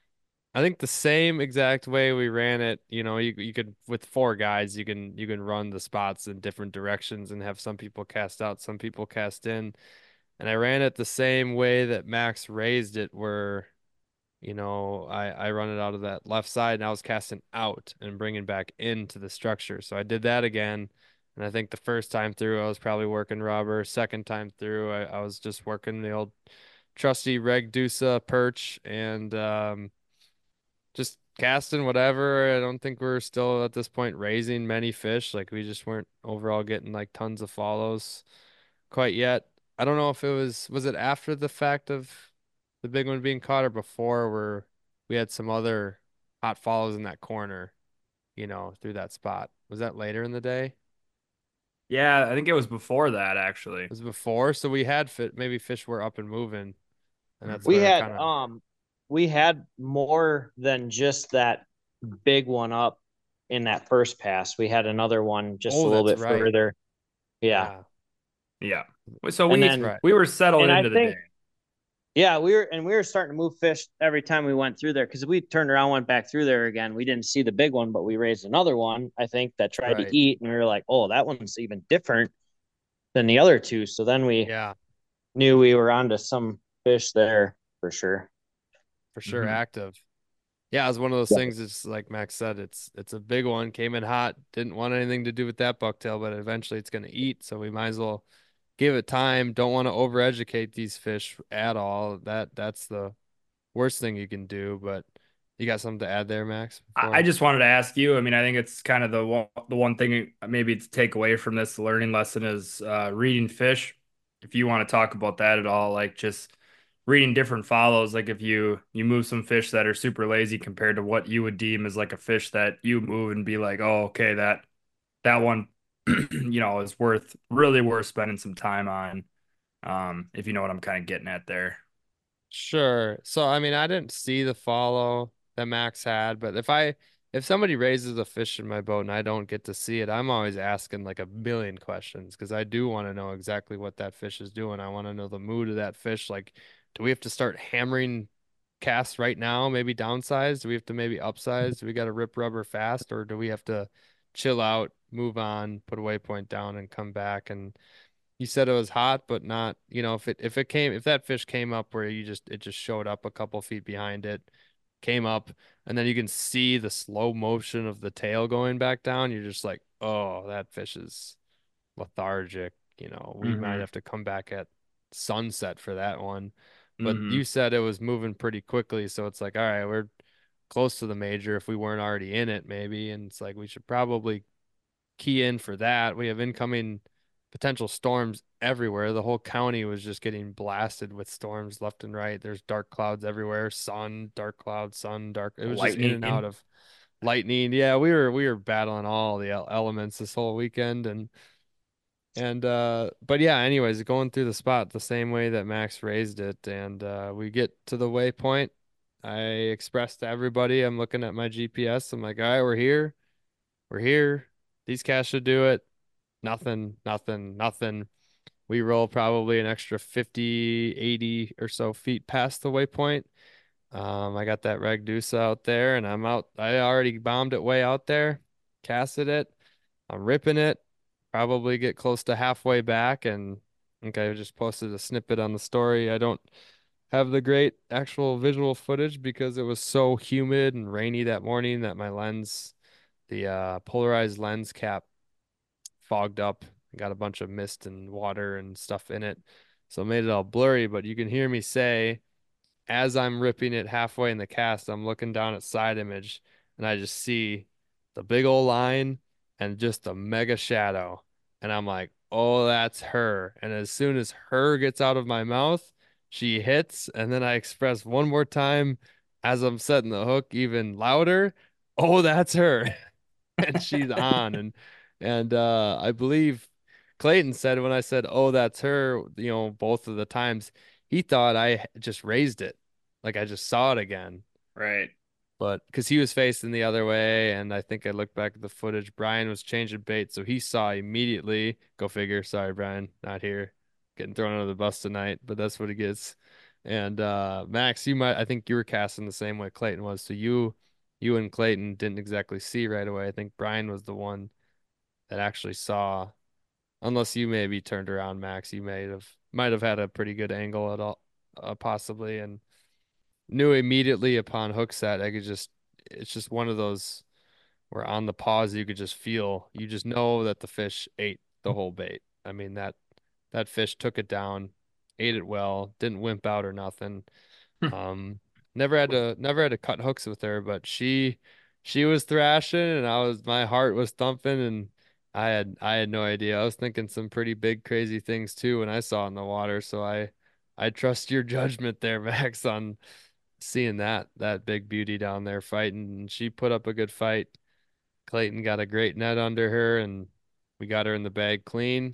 I think the same exact way we ran it, you know, you you could with four guys, you can you can run the spots in different directions and have some people cast out, some people cast in. And I ran it the same way that Max raised it, where, you know, I I run it out of that left side and I was casting out and bringing back into the structure. So I did that again. And I think the first time through, I was probably working rubber. Second time through, I, I was just working the old trusty Reg Dusa perch and um just casting whatever. I don't think we're still at this point raising many fish. Like we just weren't overall getting like tons of follows quite yet. I don't know if it was was it after the fact of the big one being caught or before where we had some other hot follows in that corner, you know, through that spot. Was that later in the day? It Yeah, I think it was before that actually. was before, so we had fit maybe fish were up and moving, and that's We where I had kind of um we had more than just that big one up in that first pass. We had another one just a oh, little that's bit right. further. Yeah. Yeah, Yeah. So And we that's then right. we were settled and I into the day. think yeah, we were and we were starting to move fish every time we went through there because we turned around, went back through there again. We didn't see the big one, but we raised another one, I think, that tried to Right. eat, and we were like, oh, that one's even different than the other two. So then we Yeah, knew we were onto some fish there for sure. for sure Mhm. active. Yeah, it's one of those things. It's like Max said, it's it's a big one. Came in hot. Didn't want anything to do with that bucktail, but eventually it's going to eat. So we might as well give it time. Don't want to overeducate these fish at all. That that's the worst thing you can do. But you got something to add there, Max? I I Before just wanted to ask you. I mean, I think it's kind of the one, the one thing maybe to take away from this learning lesson is uh, reading fish. If you want to talk about that at all, like just reading different follows, like if you you move some fish that are super lazy compared to what you would deem as like a fish that you move and be like, oh, okay, that that one, you know, is worth really worth spending some time on. Um, if you know what I'm kind of getting at there. sure. So I mean, I didn't see the follow that Max had, but if I if somebody raises a fish in my boat and I don't get to see it, I'm always asking like a million questions because I do want to know exactly what that fish is doing. I want to know the mood of that fish. Like, do we have to start hammering casts right now? Maybe downsize? Do we have to maybe upsize? Do we got to rip rubber fast, or do we have to chill out, move on, put a waypoint down, and come back? And you said it was hot, but not, you know, if it if it came if that fish came up where you just it just showed up a couple feet behind it, came up, and then you can see the slow motion of the tail going back down, you're just like, oh, that fish is lethargic. You know, we might Hmm. have to come back at sunset for that one. But Hmm. you said it was moving pretty quickly, so it's like, all right, we're close to the major if we weren't already in it, maybe. And it's like we should probably key in for that. We have incoming potential storms everywhere. The whole county was just getting blasted with storms left and right. There's dark clouds everywhere, sun, dark clouds, sun, dark. It was just in and out Lightning. of lightning. Yeah, we were we were battling all the el- elements this whole weekend and and uh but yeah, anyways, going through the spot the same way that Max raised it and uh we get to the waypoint. I expressed to everybody, I'm looking at my G P S. I'm like, all right, we're here. We're here. These cats should do it. Nothing, nothing, nothing. We roll probably an extra fifty, eighty or so feet past the waypoint. Um, I got that Reg Deuce out there and I'm out. I already bombed it way out there, casted it. I'm ripping it. Probably get close to halfway back. And I think I just posted a snippet on the story. I don't have the great actual visual footage because it was so humid and rainy that morning that my lens, the uh, polarized lens cap fogged up. Got a bunch of mist and water and stuff in it. So it made it all blurry, but you can hear me say as I'm ripping it halfway in the cast, I'm looking down at side image and I just see the big old line and just a mega shadow. And I'm like, oh, that's her. And as soon as her gets out of my mouth, she hits. And then I express one more time as I'm setting the hook even louder, oh, that's her. And she's on. And and uh I believe Clayton said when I said, "Oh, that's her," you know, both of the times he thought I just raised it. Like I just saw it again. Right. But because he was facing the other way, and I think I looked back at the footage, Brian was changing bait, so he saw immediately. Go figure. Sorry, Brian, not here. Getting thrown under the bus tonight, but that's what he gets. And uh Max, you might I think you were casting the same way Clayton was. So you you and Clayton didn't exactly see right away. I think Brian was the one that actually saw, unless you maybe turned around, Max, you may have might have had a pretty good angle at all, uh, possibly, and knew immediately upon hook set. I could just, it's just one of those where on the pause you could just feel, you just know that the fish ate the whole bait. I mean that that fish took it down, ate it well, didn't wimp out or nothing. Um, never had to never had to cut hooks with her, but she she was thrashing and I was my heart was thumping and I had I had no idea. I was thinking some pretty big crazy things too when I saw it in the water, so I I trust your judgment there, Max, on seeing that that big beauty down there fighting. And she put up a good fight. Clayton got a great net under her and we got her in the bag clean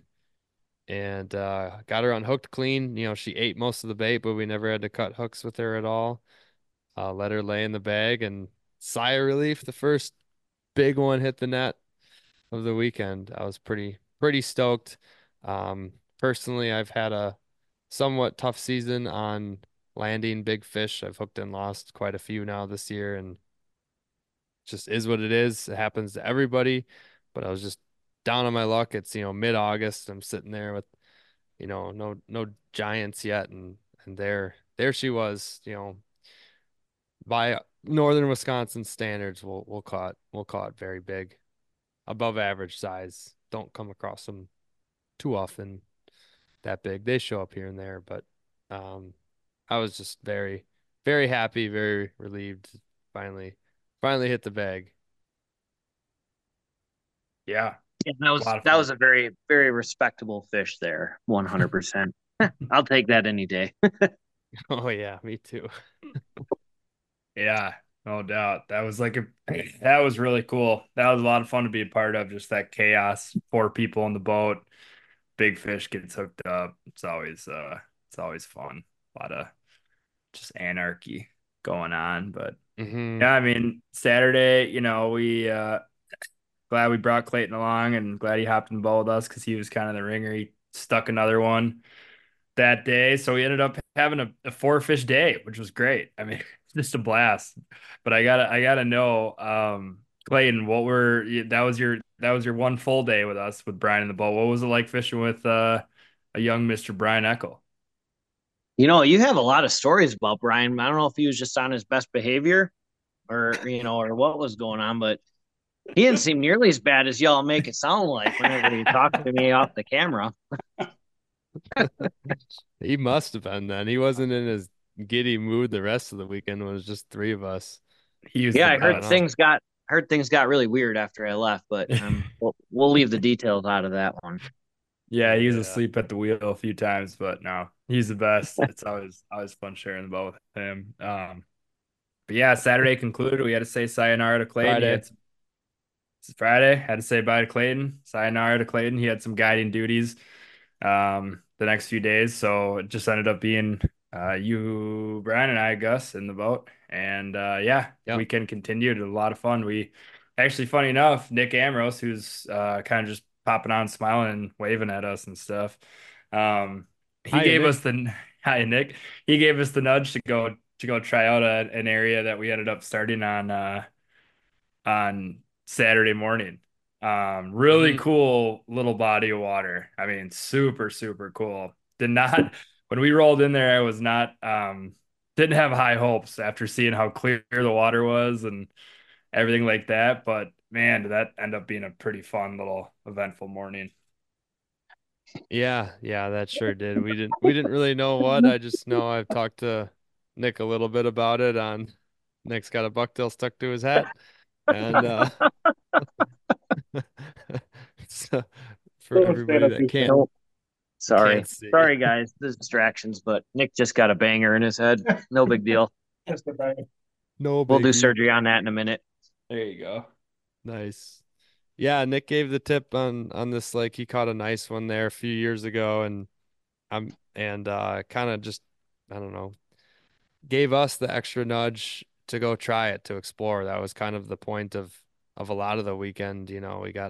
and uh got her unhooked clean. You know, she ate most of the bait, but we never had to cut hooks with her at all. Uh, let her lay in the bag and sigh of relief. The first big one hit the net of the weekend. I was pretty pretty stoked. Um, personally, I've had a somewhat tough season on landing big fish. I've hooked and lost quite a few now this year, and just is what it is. It happens to everybody. But I was just down on my luck. It's, you know, mid-August. I'm sitting there with, you know, no no giants yet, and and there there she was, you know, by northern Wisconsin standards, we'll we'll call it we'll call it very big, above average size. Don't come across them too often that big. They show up here and there, but um, I was just very very happy, very relieved. Finally, finally hit the bag. Yeah. Yeah, that A was lot of that fun. was a very very respectable fish there. one hundred percent. I'll take that any day. Oh yeah, me too. Yeah, no doubt. That was like a that was really cool. That was a lot of fun to be a part of, just that chaos, four people in the boat, big fish gets hooked up. It's always uh it's always fun. A lot of just anarchy going on. But Hmm. yeah, I mean, Saturday, you know, we uh glad we brought Clayton along and glad he hopped in the boat with us because he was kind of the ringer. He stuck another one that day. So we ended up having a, a four fish day, which was great. I mean, just a blast. But I gotta I gotta know, um, Clayton, what were that was your that was your one full day with us with Brian in the boat. What was it like fishing with uh, a young mister Brian Eckel? You know, you have a lot of stories about Brian. I don't know if he was just on his best behavior or you know or what was going on, but he didn't seem nearly as bad as y'all make it sound like whenever you talk to me off the camera. He must have been then. He wasn't in his giddy mood the rest of the weekend. It was just three of us. He was Yeah, the I I don't heard know. best. things got heard things got really weird after I left, but um, we'll, we'll leave the details out of that one. Yeah, he was Yeah. asleep at the wheel a few times, but no, he's the best. It's always always fun sharing the boat with him. Um, but yeah, Saturday concluded. We had to say sayonara to Clayton. He Friday. had some, it's Friday. Had to say bye to Clayton. Sayonara to Clayton. He had some guiding duties um the next few days, so it just ended up being uh you, Brian, and I, Gus, in the boat. And uh yeah, Yep. weekend continued. A lot of fun. We actually, funny enough, Nick Ambrose, who's uh kind of just popping on, smiling and waving at us and stuff. Um, he Hi, gave us Nick. the hi Nick. He gave us the nudge to go to go try out a, an area that we ended up starting on uh on Saturday morning. Um, really Hmm. cool little body of water. I mean, super, super cool. Did not, when we rolled in there, I was not, um, didn't have high hopes after seeing how clear the water was and everything like that. But man, did that end up being a pretty fun little eventful morning. Yeah, yeah, that sure did. We didn't we didn't really know what. I just know I've talked to Nick a little bit about it on Nick's got a bucktail stuck to his hat. And uh so for everybody that can't Nope. Sorry. can't see. Sorry, guys. There's distractions, but Nick just got a banger in his head. No big deal. No We'll do biggie. surgery on that in a minute. There you go. Nice. Yeah, Nick gave the tip on on this like he caught a nice one there a few years ago and I'm and uh kind of just I don't know, gave us the extra nudge to go try it to explore. That was kind of the point of of a lot of the weekend, you know. We got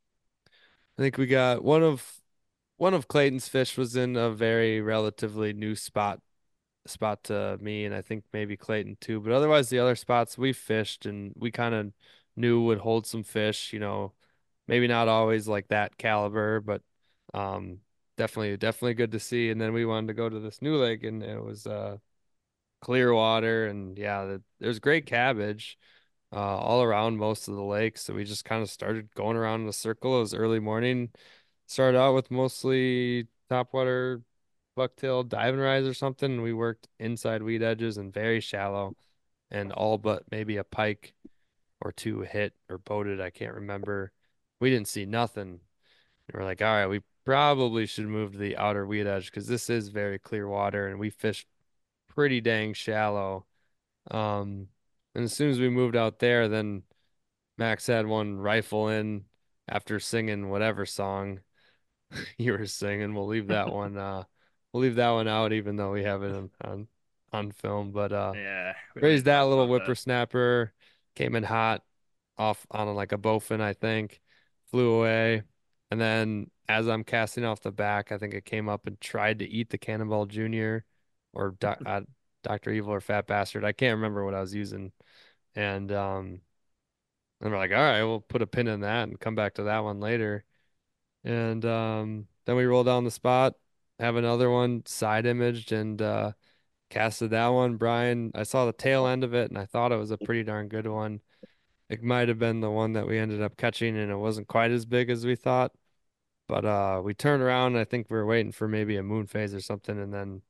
I think we got one of one of Clayton's fish was in a very relatively new spot spot to me and I think maybe Clayton too. But otherwise the other spots we fished and we kind of knew would hold some fish, you know, maybe not always like that caliber, but um definitely definitely good to see. And then we wanted to go to this new lake and it was uh clear water and yeah, the, there's great cabbage uh all around most of the lake. So we just kind of started going around in a circle. It was early morning. Started out with mostly topwater bucktail diving rise or something. And we worked inside weed edges and very shallow and all but maybe a pike or two hit or boated. I can't remember. We didn't see nothing. And we're like, all right, we probably should move to the outer weed edge because this is very clear water and we fished pretty dang shallow. Um, and as soon as we moved out there, then Max had one rifle in after singing whatever song you were singing. We'll leave that one uh we'll leave that one out even though we have it on on, on film. But uh Yeah, we don't need raised to that talk little about that. whippersnapper, came in hot off on like a bowfin, I think, flew away. And then as I'm casting off the back, I think it came up and tried to eat the Cannonball Junior or doc, uh, Doctor Evil or Fat Bastard. I can't remember what I was using. And um and we're like, all right, we'll put a pin in that and come back to that one later. And um, then we roll down the spot, have another one side imaged and uh, casted that one. Brian, I saw the tail end of it and I thought it was a pretty darn good one. It might have been the one that we ended up catching and it wasn't quite as big as we thought. But uh, we turned around and I think we were waiting for maybe a moon phase or something. And then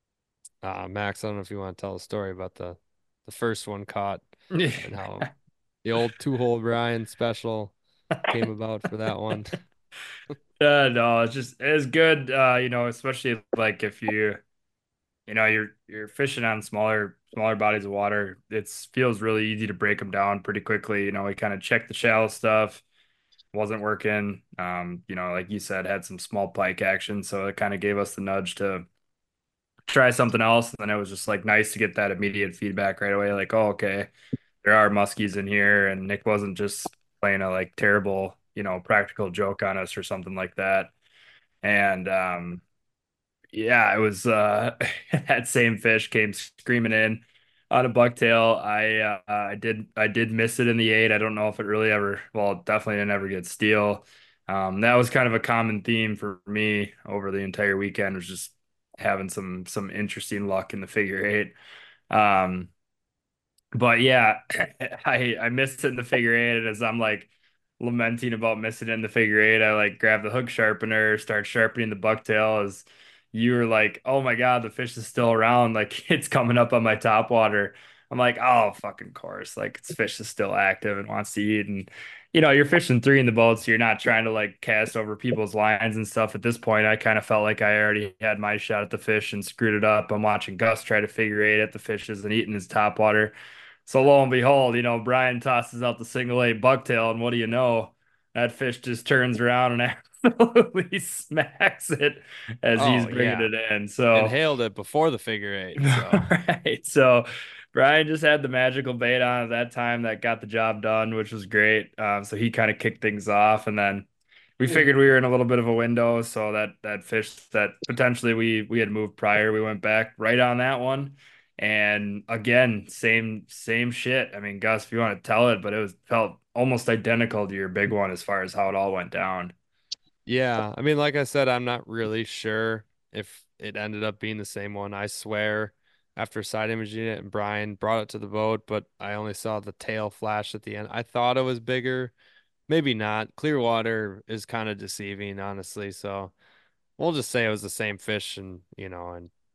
uh, Max, I don't know if you want to tell a story about the the first one caught and how the old two hole Brian special came about for that one. Uh, no, it's just it's good. Uh, you know, especially like if you you know you're you're fishing on smaller smaller bodies of water. It feels really easy to break them down pretty quickly. You know, we kind of checked the shallow stuff, wasn't working. Um, you know, like you said, had some small pike action, so it kind of gave us the nudge to try something else. And then it was just like nice to get that immediate feedback right away. Like, oh, okay, there are muskies in here, and Nick wasn't just playing a like terrible, you know, practical joke on us or something like that. And um, yeah, it was uh that same fish came screaming in on a bucktail. I uh, I did I did miss it in the eight. I don't know if it really ever, well, it definitely didn't ever get steel. Um, that was kind of a common theme for me over the entire weekend, was just having some some interesting luck in the figure eight. Um, but yeah, I I missed it in the figure eight, and as I'm like lamenting about missing it in the figure eight, I like grab the hook sharpener, start sharpening the bucktail as you were like, "Oh my God, the fish is still around! Like it's coming up on my top water." I'm like, "Oh, fucking course! Like this fish is still active and wants to eat." And you know, you're fishing three in the boat, so you're not trying to like cast over people's lines and stuff. At this point, I kind of felt like I already had my shot at the fish and screwed it up. I'm watching Gus try to figure eight at the fishes and eating his top water. So lo and behold, you know, Brian tosses out the single eight bucktail, and what do you know? That fish just turns around and absolutely smacks it as he's Oh bringing yeah. it in. And So, hailed it before the figure eight. So right. So Brian just had the magical bait on at that time that got the job done, which was great. Um, so he kind of kicked things off, and then we figured we were in a little bit of a window. So that that fish that potentially we we had moved prior, we went back right on that one. And again, same same shit. I mean, Gus, if you want to tell it, but it was felt almost identical to your big one as far as how it all went down. yeah, I mean, like I said, I'm not really sure if it ended up being the same one. I swear, after side imaging it and Brian brought it to the boat, but I only saw the tail flash at the end. I thought it was bigger, maybe not. Clearwater is kind of deceiving, honestly. So we'll just say it was the same fish, and you know, and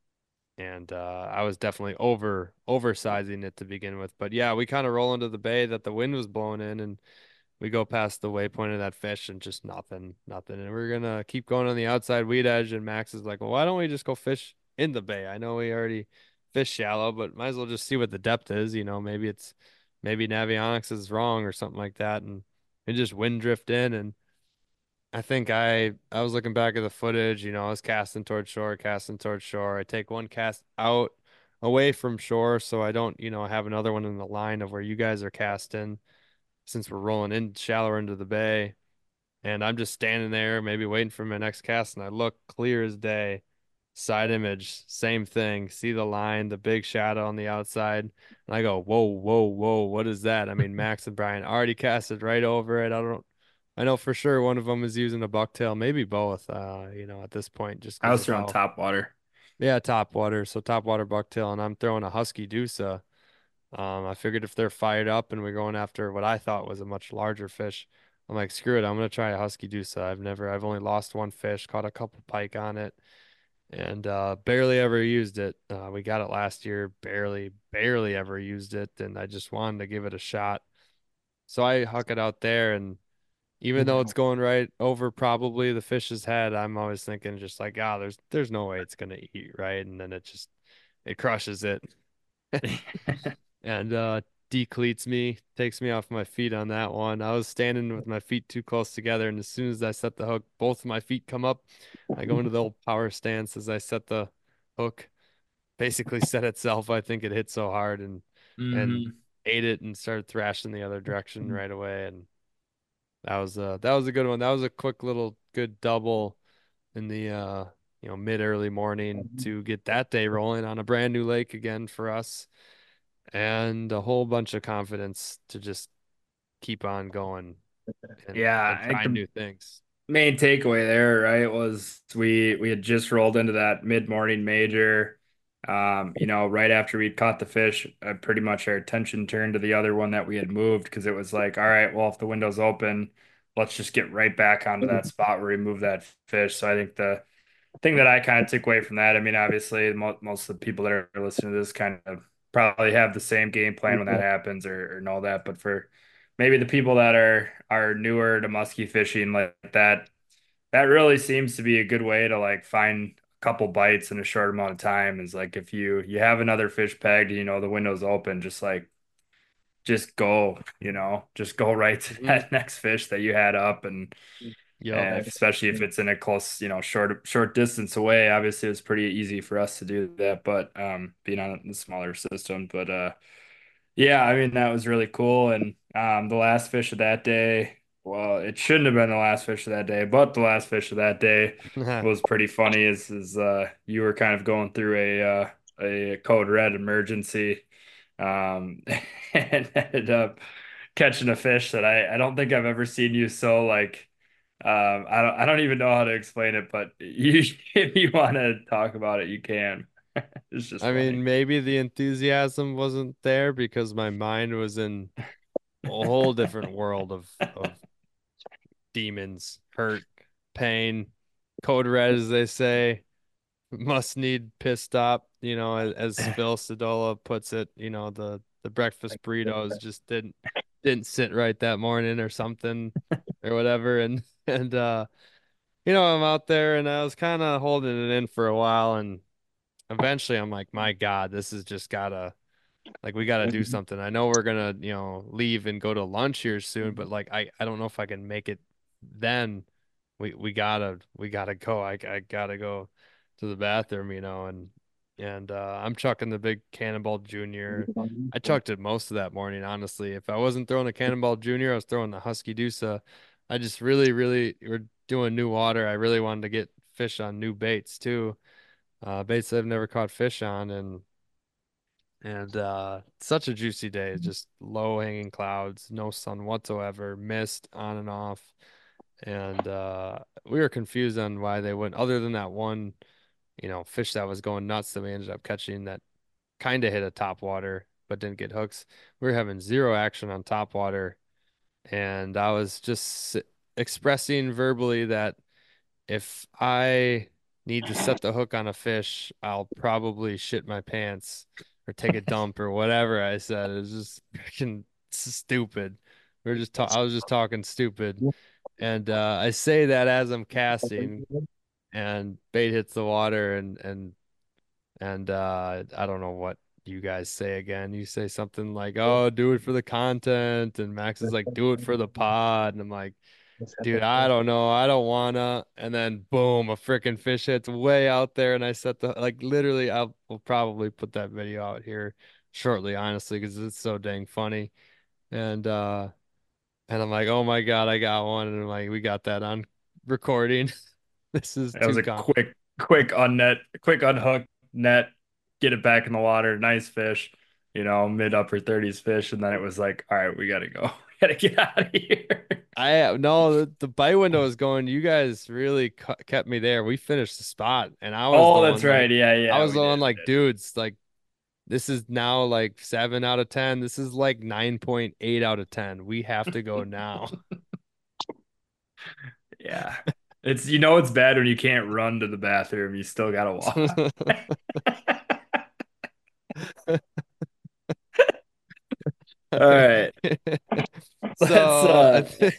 and uh, I was definitely over oversizing it to begin with. But yeah, we kind of roll into the bay that the wind was blowing in, and we go past the waypoint of that fish, and just nothing, nothing. And we're gonna keep going on the outside weed edge, and Max is like, "Well, why don't we just go fish in the bay? I know we already fish shallow, but might as well just see what the depth is. You know, maybe it's maybe Navionics is wrong or something like that." And we just wind drift in, and I think I I was looking back at the footage, you know, I was casting towards shore, casting towards shore. I take one cast out away from shore so I don't, you know, have another one in the line of where you guys are casting since we're rolling in shallower into the bay. And I'm just standing there, maybe waiting for my next cast, and I look clear as day. Side image, same thing. See the line, the big shadow on the outside. And I go, whoa, whoa, whoa, what is that? I mean, Max and Brian already casted right over it. I don't, I know for sure one of them is using a bucktail, maybe both, uh, you know, at this point, just I because was of throwing how, top water. yeah, top water. So top water bucktail, and I'm throwing a husky deuce. Um, I figured if they're fired up and we're going after what I thought was a much larger fish, I'm like, screw it, I'm gonna try a husky deuce. I've never, I've only lost one fish, caught a couple pike on it, and uh, barely ever used it. Uh, we got it last year, barely, barely ever used it, and I just wanted to give it a shot. So I huck it out there, and even though it's going right over probably the fish's head, I'm always thinking just like, ah, there's, there's no way it's gonna eat, right? And then it just, it crushes it. and uh decleats me, takes me off my feet on that one. I was standing with my feet too close together, and as soon as I set the hook, both of my feet come up. I go into the old power stance as I set the hook. Basically set itself. I think it hit so hard and and Hmm. ate it and started thrashing the other direction right away. And that was uh that was a good one. That was a quick little good double in the uh you know mid early morning to get that day rolling on a brand new lake again for us, and a whole bunch of confidence to just keep on going and Yeah, and I think trying the new things. main takeaway there, right, was we we had just rolled into that mid-morning major. Um, you know, right after we'd caught the fish, uh, pretty much our attention turned to the other one that we had moved because it was like, all right, well, if the window's open, let's just get right back onto that spot where we moved that fish. So I think the thing that I kind of took away from that, I mean, obviously, mo most of the people that are listening to this kind of probably have the same game plan when that happens or, or know that. But for maybe the people that are are newer to musky fishing like that, that really seems to be a good way to like find a couple bites in a short amount of time. Is like if you you have another fish pegged, you know, the window's open, just like just go, you know, just go right to Hmm. that next fish that you had up and Yep. and especially if it's in a close, you know, short short distance away. Obviously, it's pretty easy for us to do that, but um, being on the smaller system. But uh, yeah, I mean that was really cool. And um, the last fish of that day, well, it shouldn't have been the last fish of that day, but the last fish of that day was pretty funny. Is is uh, you were kind of going through a uh, a code red emergency, um, and ended up catching a fish that I I don't think I've ever seen you so like. Um, I don't I don't even know how to explain it, but you if you want to talk about it, you can. It's just I mean, funny. maybe the enthusiasm wasn't there because my mind was in a whole different world of of demons, hurt, pain, code red, as they say, must need piss stop. You know, as, as Phil Sedola puts it, you know, the the breakfast burritos just didn't didn't sit right that morning or something or whatever, and and uh you know, I'm out there and I was kind of holding it in for a while, and eventually I'm like, my God, this has just gotta, like, we gotta do something. I know we're gonna, you know, leave and go to lunch here soon, but like, I, I don't know if I can make it then. We, we gotta, we gotta go. I, I gotta go to the bathroom, you know, and, and, uh, I'm chucking the big Cannonball Junior. I chucked it most of that morning, honestly. If I wasn't throwing a Cannonball Junior, I was throwing the Husky Deuce. I just really, really, we're doing new water. I really wanted to get fish on new baits too, uh, baits I've never caught fish on, and and uh, such a juicy day. Just low hanging clouds, no sun whatsoever, mist on and off, and uh, we were confused on why they wouldn't. Other than that one, you know, fish that was going nuts that we ended up catching that kind of hit a top water but didn't get hooks. We were having zero action on top water, and I was just s- expressing verbally that if I need to set the hook on a fish, I'll probably shit my pants or take a dump or whatever I said. It was just freaking stupid. We are just ta- I was just talking stupid. And uh, I say that as I'm casting and bait hits the water and and and uh, I don't know what you guys say again. You say something like, "Oh, do it for the content," and Max is like, "Do it for the pod," and I'm like, "Dude, I don't know. I don't wanna." And then boom, a freaking fish hits way out there, and I set the like literally. I'll will probably put that video out here shortly, honestly, because it's so dang funny. And uh, and I'm like, "Oh my God, I got one!" And I'm like, "We got that on recording." This is It was too a com. quick, quick unnet, quick unhook net, get it back in the water. Nice fish, you know, mid upper thirties fish. And then it was like, all right, we gotta go. We gotta get out of here. I no, the, the bite window is going. You guys really cu- kept me there. We finished the spot, and I was Oh, the that's one like, right. Yeah, I yeah, was we the one did. We like, did. dudes, like this is now like seven out of ten. This is like nine point eight out of ten. We have to go now. Yeah. It's you know it's bad when you can't run to the bathroom. You still gotta walk. All right. Let's So I, uh th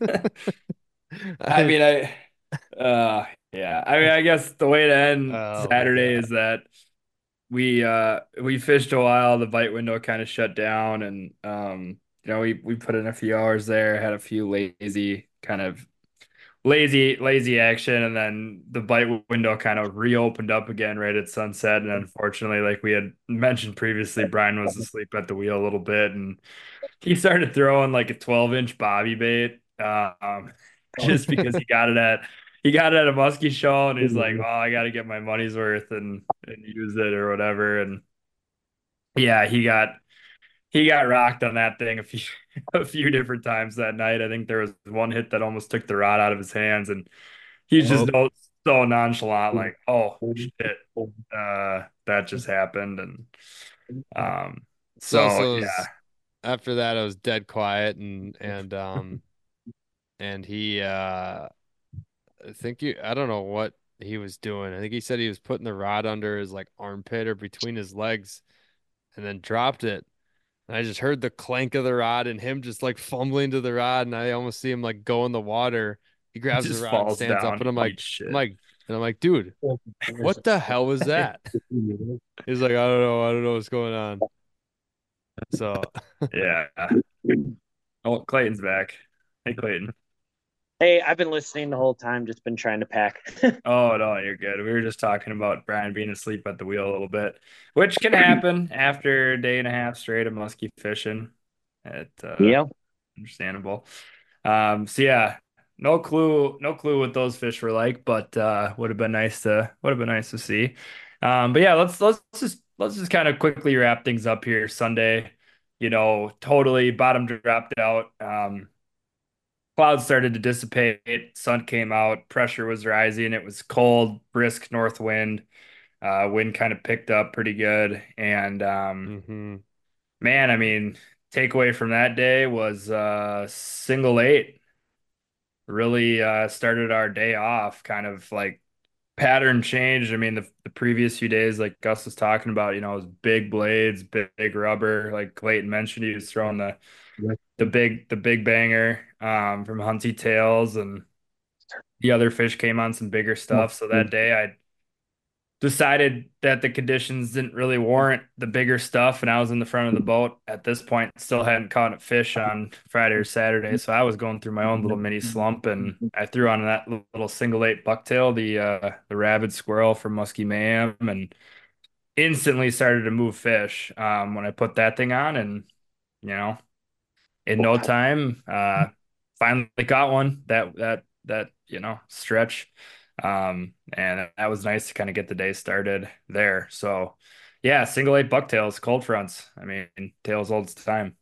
I I mean I uh yeah. I mean I guess the way to end oh my Saturday God. is that we uh we fished a while, the bite window kind of shut down and um you know we we put in a few hours there, had a few lazy kind of lazy lazy action and then the bite window kind of reopened up again right at sunset and unfortunately like we had mentioned previously Brian was asleep at the wheel a little bit and he started throwing like a twelve inch bobby bait um just because he got it at he got it at a muskie show and he's like oh I got to get my money's worth and and use it or whatever and yeah he got he got rocked on that thing a few a few different times that night. I think there was one hit that almost took the rod out of his hands, and he's just no, so nonchalant, like, "Oh shit, uh, that just happened." And um, It's so also yeah, was, after that I was dead quiet and and um and he uh I think you I don't know what he was doing. I think he said he was putting the rod under his like armpit or between his legs and then dropped it. And I just heard the clank of the rod and him just like fumbling to the rod and I almost see him like go in the water. He he grabs the just rod, falls stands up, down, and I'm like, eats I'm shit. like, and I'm like, dude, what the hell was that? He's like, I don't know, I don't know what's going on. So Yeah. Oh, Clayton's back. Hey, Clayton. Hey, I've been listening the whole time, just been trying to pack. Oh, no, you're good. We were just talking about Brian being asleep at the wheel a little bit, which can happen after a day and a half straight of musky fishing. It uh Yeah. understandable. Um, so yeah, no clue, no clue what those fish were like, but uh would have been nice to would have been nice to see. Um, but yeah, let's let's just let's just kind of quickly wrap things up here. Sunday, you know, totally bottom dropped out. Um, clouds started to dissipate, sun came out, pressure was rising, it was cold, brisk north wind. Uh, wind kind of picked up pretty good. And um, hmm man, I mean, takeaway from that day was uh, single eight really uh, started our day off kind of like pattern changed. I mean, the, the previous few days, like Gus was talking about, you know, it was big blades, big, big rubber. Like Clayton mentioned, he was throwing the the big the big banger um, from Hunty Tails, and the other fish came on some bigger stuff. So that day, I decided that the conditions didn't really warrant the bigger stuff, and I was in the front of the boat at this point, still hadn't caught a fish on Friday or Saturday, so I was going through my own little mini slump, and I threw on that little single eight bucktail, the uh, the rabid squirrel from Muskie Mayhem, and instantly started to move fish um, when I put that thing on, and you know, in no time, uh, finally got one that that that you know stretch, um, and that was nice to kind of get the day started there. So, yeah, single eight bucktails, cold fronts. I mean, tails old as time.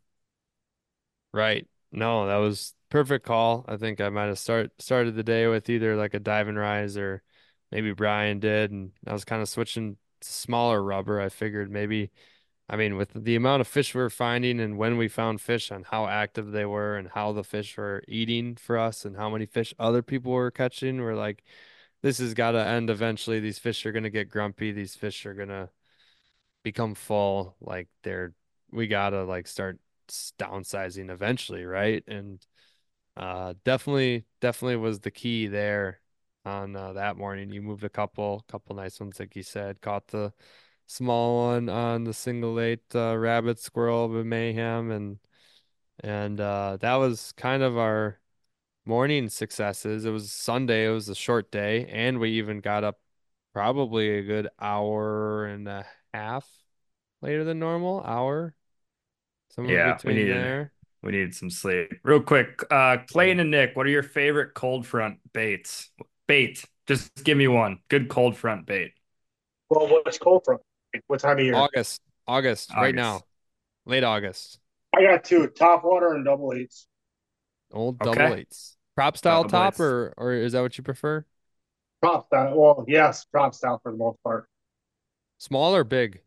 right. No, that was perfect call. I think I might have start started the day with either like a dive and rise or maybe Brian did, and I was kind of switching to smaller rubber. I figured maybe, I mean, with the amount of fish we are finding and when we found fish and how active they were and how the fish were eating for us and how many fish other people were catching, we're like, this has got to end eventually. These fish are gonna get grumpy. These fish are gonna become full. Like they're we gotta like start s- downsizing eventually, right? And uh, definitely, definitely was the key there on uh, that morning. You moved a couple, couple nice ones, like you said. Caught the small one on the single eight uh, rabbit squirrel with mayhem, and and uh, that was kind of our morning successes. It was Sunday. It was a short day, and we even got up probably a good hour and a half later than normal. Hour, somewhere Yeah, we between needed there. we needed some sleep. Real quick, uh, Clayton and Nick, what are your favorite cold front baits? Bait. Just give me one. Good cold front bait. Well, what's cold from? What time of year? August, August, right August. now, late August. I got two, top water and double eights. Old double Okay. eights. Prop style Double top, A's. or or is that what you prefer? Prop style. Well, yes, prop style for the most part. Small or big?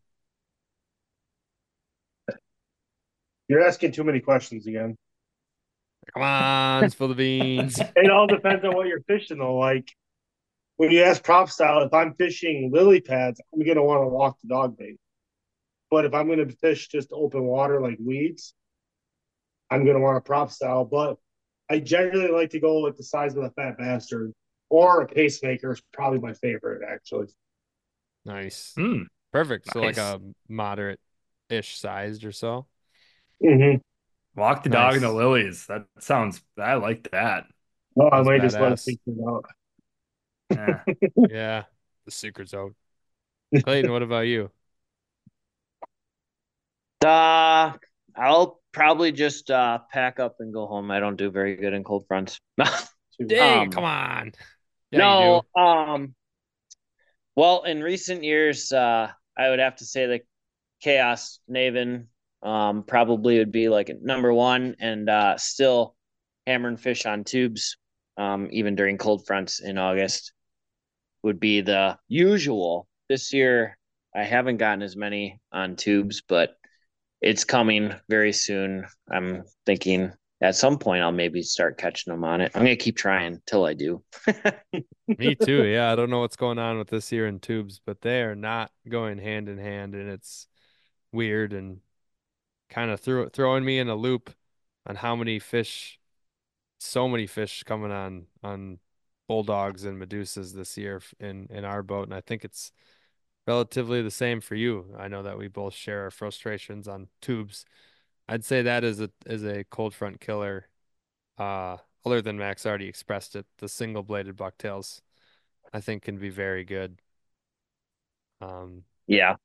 You're asking too many questions again. Come on, spill the beans. It all depends on what you're fishing, though. Like when you ask prop style, if I'm fishing lily pads, I'm gonna want to walk the dog bait. But if I'm gonna fish just open water like weeds, I'm gonna want a prop style. But I generally like to go with the size of the fat bastard or a pacemaker is probably my favorite actually. Nice. Hmm, Perfect. So like nice. a moderate-ish sized or so. Mm-hmm. Walk the dog in the Nice. lilies. That sounds, I like that. Well, I That's might just let it badass. think it out. Yeah. Yeah. The secret's out. Clayton, what about you? Uh, I'll probably just uh pack up and go home. I don't do very good in cold fronts. Too. Dang, um, come on. Yeah, you no, do. um, well, in recent years, uh, I would have to say the Chaos Naven um probably would be like number one, and uh still hammering fish on tubes, um, even during cold fronts in August would be the usual. This year, I haven't gotten as many on tubes, but it's coming very soon. I'm thinking at some point I'll maybe start catching them on it. I'm gonna keep trying till I do. Me too. Yeah, I don't know what's going on with this year in tubes, but they are not going hand in hand, and it's weird and kind of threw throwing me in a loop on how many fish, so many fish coming on on bulldogs and medusas this year f- in in our boat, and I think it's relatively the same for you. I know that we both share our frustrations on tubes. I'd say that is a is a cold front killer. Uh, other than Max already expressed it, the single bladed bucktails I think can be very good. Um, Yeah,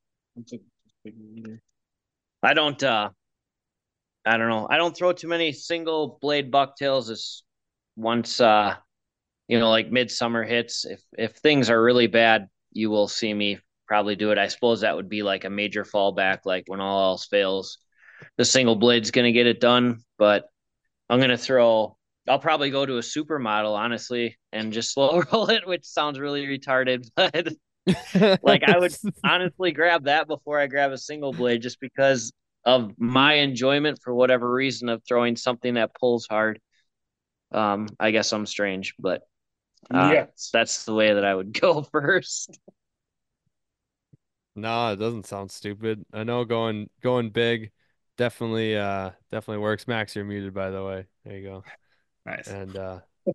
I don't. uh I don't know. I don't throw too many single blade bucktails. As once uh you know, like midsummer hits, if if things are really bad, you will see me probably do it. I suppose that would be like a major fallback, like when all else fails, the single blade's gonna get it done. But I'm gonna throw. I'll probably go to a supermodel, honestly, and just slow roll it, which sounds really retarded, but like I would honestly grab that before I grab a single blade, just because of my enjoyment for whatever reason of throwing something that pulls hard. Um, I guess I'm strange, but uh, Yes. that's the way that I would go first. no, it doesn't sound stupid. I know going going big definitely uh definitely works. Max, you're muted by the way. There you go. Nice. And uh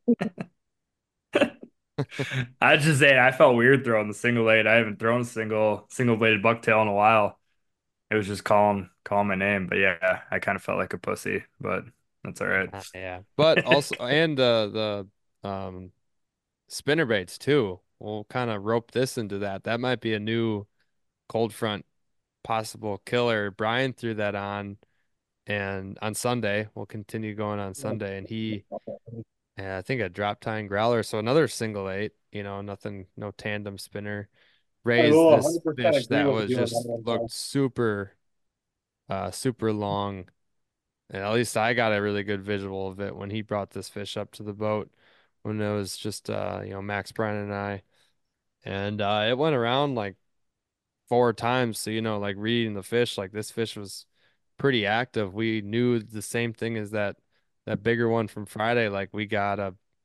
I just say I felt weird throwing the single blade. I haven't thrown a single single bladed bucktail in a while. It was just calling calling my name. But yeah, I kind of felt like a pussy, but that's all right. uh, yeah. But also and the the um spinner baits too. We'll kind of rope this into that. That might be a new cold front possible killer. Brian threw that on and on Sunday. We'll continue going on Sunday and he yeah, I think a drop tine growler. So another single eight, you know, nothing, no tandem spinner. I Raised will this one hundred percent fish agree that with was you on that just one, Tom. looked super, uh, super long. And at least I got a really good visual of it when he brought this fish up to the boat when it was just, uh, you know, Max Bryan and I. And uh, it went around like four times. So, you know, like reading the fish, like this fish was pretty active. We knew the same thing as that that bigger one from Friday. Like we got a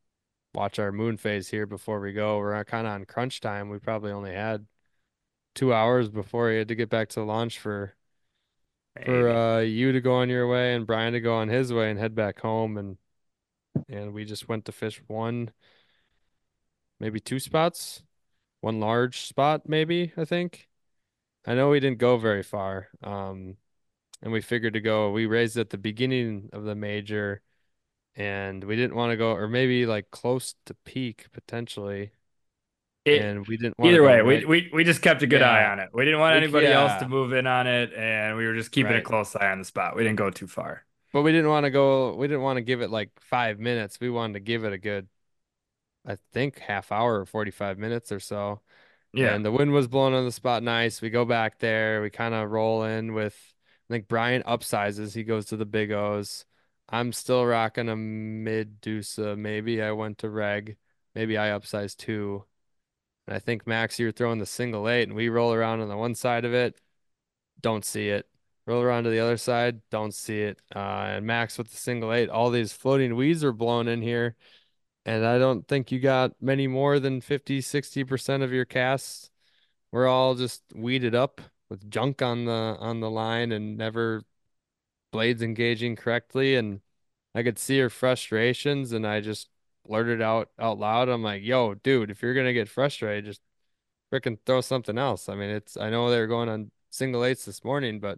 watch our moon phase here before we go. We're kind of on crunch time. We probably only had two hours before we had to get back to launch for for Maybe. uh you to go on your way and Brian to go on his way and head back home and and we just went to fish one, maybe two spots, one large spot maybe, I think. I know we didn't go very far. Um and we figured to go, we raised at the beginning of the major and we didn't want to go or maybe like close to peak potentially It and we didn't want to Either go way, we, right. we we just kept a good eye Yeah. on it. We didn't want Like anybody else to yeah, move in on it, and we were just keeping a right. close eye on the spot. We didn't go too far. But we didn't want to go we didn't want to give it like five minutes. We wanted to give it a good I think half hour or forty-five minutes or so. Yeah. And the wind was blowing on the spot nice. We go back there. We kind of roll in with, I think Brian upsizes. He goes to the big O's. I'm still rocking a mid Dusa. Maybe I went to reg. Maybe I upsized two. And I think Max, you're throwing the single eight, and we roll around on the one side of it. Don't see it. Roll around to the other side. Don't see it. Uh, and Max with the single eight. All these floating weeds are blown in here. And I don't think you got many more than fifty, sixty percent of your casts. We're all just weeded up with junk on the on the line and never blades engaging correctly. And I could see her frustrations and I just blurted out out loud. I'm like, yo, dude, if you're gonna get frustrated, just freaking throw something else. I mean, it's I know they were going on single eights this morning, but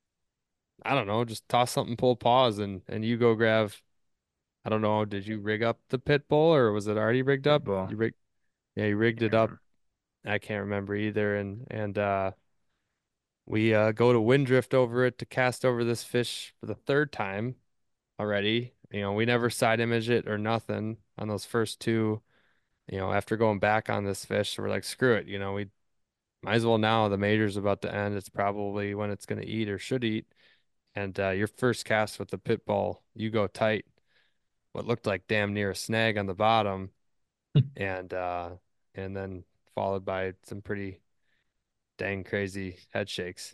I don't know, just toss something, pull pause and and you go grab I don't know, did you rig up the pit bull or was it already rigged up? Pitbull. You rig Yeah, you rigged it up. Yeah. I can't remember either. And and uh we uh go to wind drift over it to cast over this fish for the third time already. You know, we never side image it or nothing on those first two, you know, after going back on this fish. So we're like, screw it, you know, we might as well now the major's about to end. It's probably when it's gonna eat or should eat. And uh your first cast with the pit bull, you go tight, what looked like damn near a snag on the bottom, and uh and then followed by some pretty dang crazy head shakes.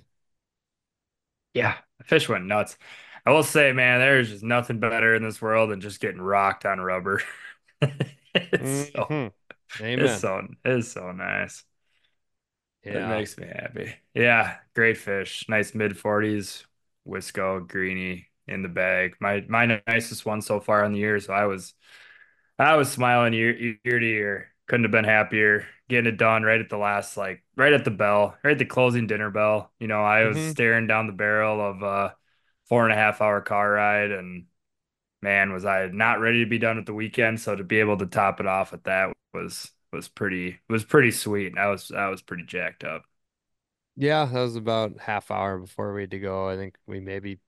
Yeah, the fish went nuts. I will say, man, there's just nothing better in this world than just getting rocked on rubber. It's so Hmm. it's Amen. so it's so nice. It Yeah. makes me happy. Yeah, great fish. Nice mid forties, Wisco, greeny in the bag. My my nicest one so far on the year. So I was I was smiling ear, ear to ear. Couldn't have been happier. Getting it done right at the last, like right at the bell, right at the closing dinner bell. You know, I was Hmm. staring down the barrel of a four and a half hour car ride, and man, was I not ready to be done with the weekend. So to be able to top it off with that was was pretty was pretty sweet. I was I was pretty jacked up. Yeah, that was about half hour before we had to go. I think we maybe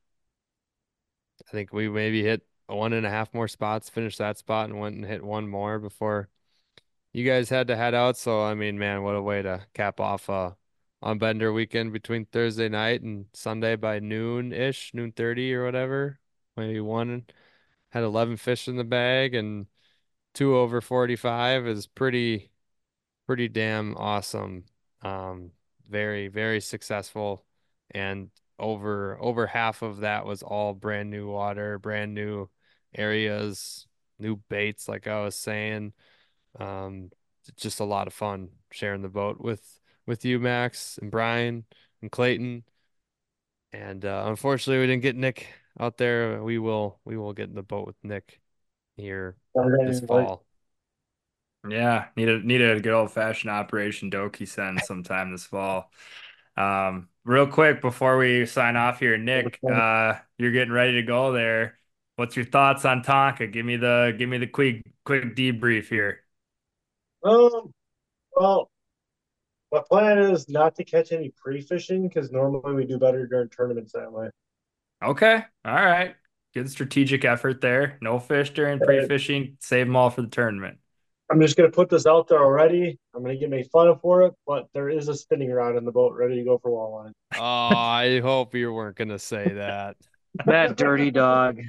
I think we maybe hit one and a half more spots, finished that spot and went and hit one more before you guys had to head out. So I mean, man, what a way to cap off uh on Bender weekend between Thursday night and Sunday by noon ish, noon thirty or whatever. Maybe one had eleven fish in the bag and two over forty-five is pretty pretty damn awesome. Um, very, very successful. And over over half of that was all brand new water, brand new areas, new baits, like I was saying. Um, it's just a lot of fun sharing the boat with with you, Max and Brian and Clayton. And uh, unfortunately, we didn't get Nick out there. We will we will get in the boat with Nick here this Like, fall. Yeah, need a need a good old fashioned Operation Doki send sometime this fall. Um, real quick before we sign off here, Nick, uh, you're getting ready to go there. What's your thoughts on Tonka? Give me the give me the quick quick debrief here. um, well, my plan is not to catch any pre-fishing because normally we do better during tournaments that way. Okay, all right. Good strategic effort there. No fish during pre-fishing. Save them all for the tournament. I'm just gonna put this out there already. I'm gonna get made fun of for it, but there is a spinning rod in the boat ready to go for walleye. Oh, I hope you weren't gonna say that. That dirty dog.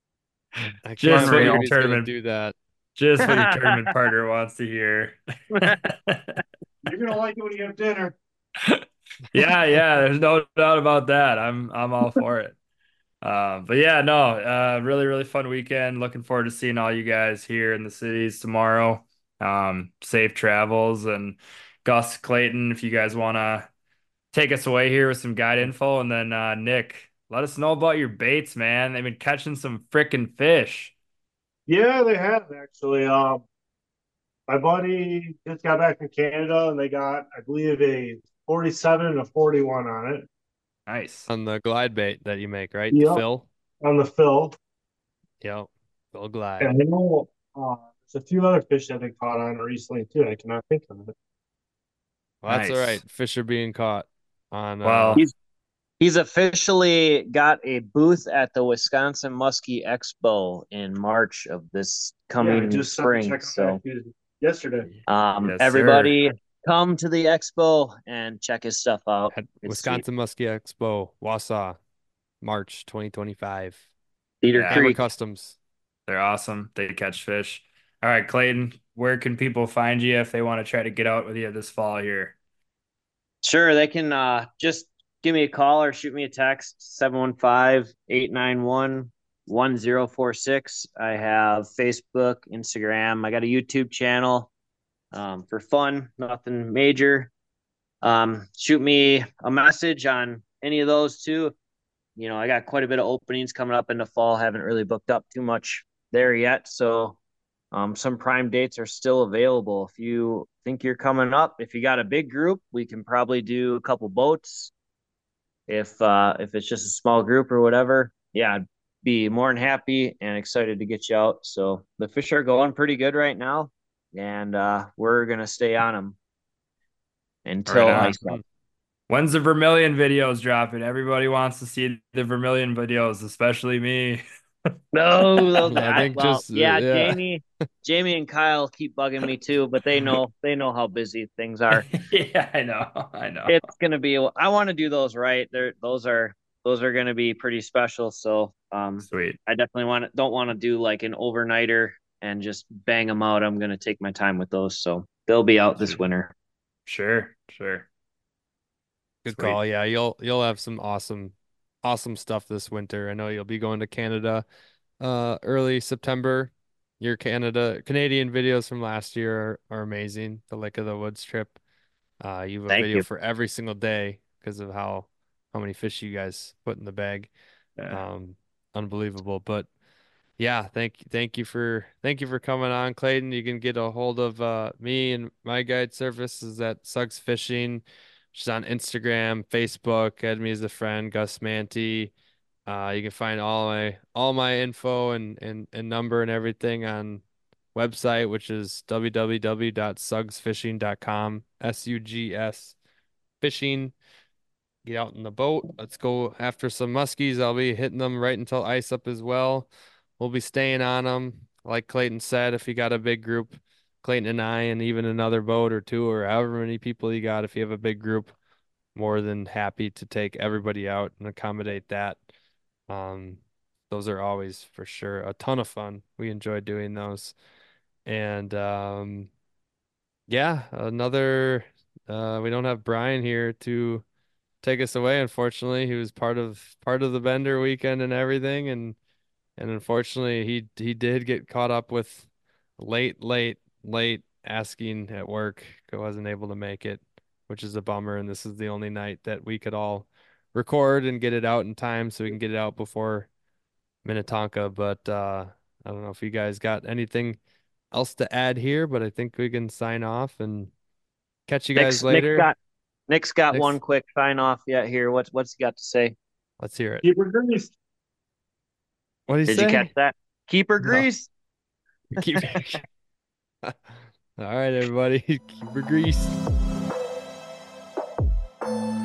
I Just can't what Unreal. believe your he's gonna tournament do that. just what your tournament partner wants to hear. You're gonna like it when you have dinner. Yeah, yeah, there's no doubt about that. I'm I'm all for it. Uh, but yeah, no, uh, really, really fun weekend. Looking forward to seeing all you guys here in the cities tomorrow. Um, safe travels, and Gus, Clayton, if you guys want to take us away here with some guide info, and then uh, Nick, let us know about your baits, man. They've been catching some freaking fish. Yeah, they have actually. Um, my buddy just got back from Canada, and they got, I believe, a forty-seven and a forty-one on it. Nice. On the glide bait that you make, right? The Yep, fill. on the fill. Yep. Fill glide. And I know uh, there's a few other fish that they caught on recently too. I cannot think of it. Well, that's all right. Nice. Fish are being caught on uh Well, He's he's officially got a booth at the Wisconsin Muskie Expo in March of this Yeah, I coming just sent the spring. check So, out yesterday. um, yes, sir. everybody come to the expo and check his stuff out. at It's sweet. Wisconsin Muskie Expo, Wausau, March twenty twenty-five. Cedar Yeah. Hammer Creek. Customs. They're awesome. They catch fish. All right, Clayton, where can people find you if they want to try to get out with you this fall here? Sure, they can uh, just give me a call or shoot me a text, seven one five, eight nine one, one zero four six. I have Facebook, Instagram. I got a YouTube channel um, for fun, nothing major. Um, shoot me a message on any of those too. You know, I got quite a bit of openings coming up in the fall. Haven't really booked up too much there yet. So um, some prime dates are still available. If you think you're coming up, if you got a big group, we can probably do a couple boats. If uh, if it's just a small group or whatever, yeah, I'd be more than happy and excited to get you out. So the fish are going pretty good right now, and uh, we're gonna stay on them until Right on. ice up. When's the Vermilion videos dropping? Everybody wants to see the Vermilion videos, especially me. No, those I I, think well, just uh, yeah, yeah. Jamie, Jamie and Kyle keep bugging me too, but they know they know how busy things are. Yeah, I know. I know. It's gonna be. I want to do those right. They're those are those are gonna be pretty special. So, um, Sweet. I definitely want to don't want to do like an overnighter and just bang them out. I'm gonna take my time with those, so they'll be out this Sweet. winter. Sure, sure. Good Sweet. call. Yeah, you'll you'll have some awesome awesome stuff this winter. I know you'll be going to Canada uh early September. Your Canada Canadian videos from last year are, are amazing. The Lake of the Woods trip. Uh you have a Thank video you. for every single day because of how how many fish you guys put in the bag. Yeah. Um unbelievable. But yeah, thank thank you for thank you for coming on, Clayton. You can get a hold of uh me and my guide service is at Suggs Fishing. She's on Instagram, Facebook, add me as a friend, Gus Manty. Uh you can find all my all my info and and, and number and everything on website, which is w w w dot sugs fishing dot com. S U G S fishing. Get out in the boat. Let's go after some muskies. I'll be hitting them right until ice up as well. We'll be staying on them. Like Clayton said, if you got a big group, Clayton and I, and even another boat or two, or however many people you got, if you have a big group, more than happy to take everybody out and accommodate that. Um, those are always for sure a ton of fun. We enjoy doing those. And um, yeah, another, uh, we don't have Brian here to take us away. Unfortunately, he was part of part of the Bender weekend and everything, and and unfortunately, he he did get caught up with late, late, late asking at work. He wasn't able to make it, which is a bummer. And this is the only night that we could all record and get it out in time so we can get it out before Minnetonka. But uh, I don't know if you guys got anything else to add here, but I think we can sign off and catch you guys Nick's Nick's later. got Nick's got Nick's- one quick sign off yet here. What's what's he got to say? Let's hear it. Keeper greased. What did he Did say? you catch that? Keeper No. grease. Keep All right, everybody. Keep her greased.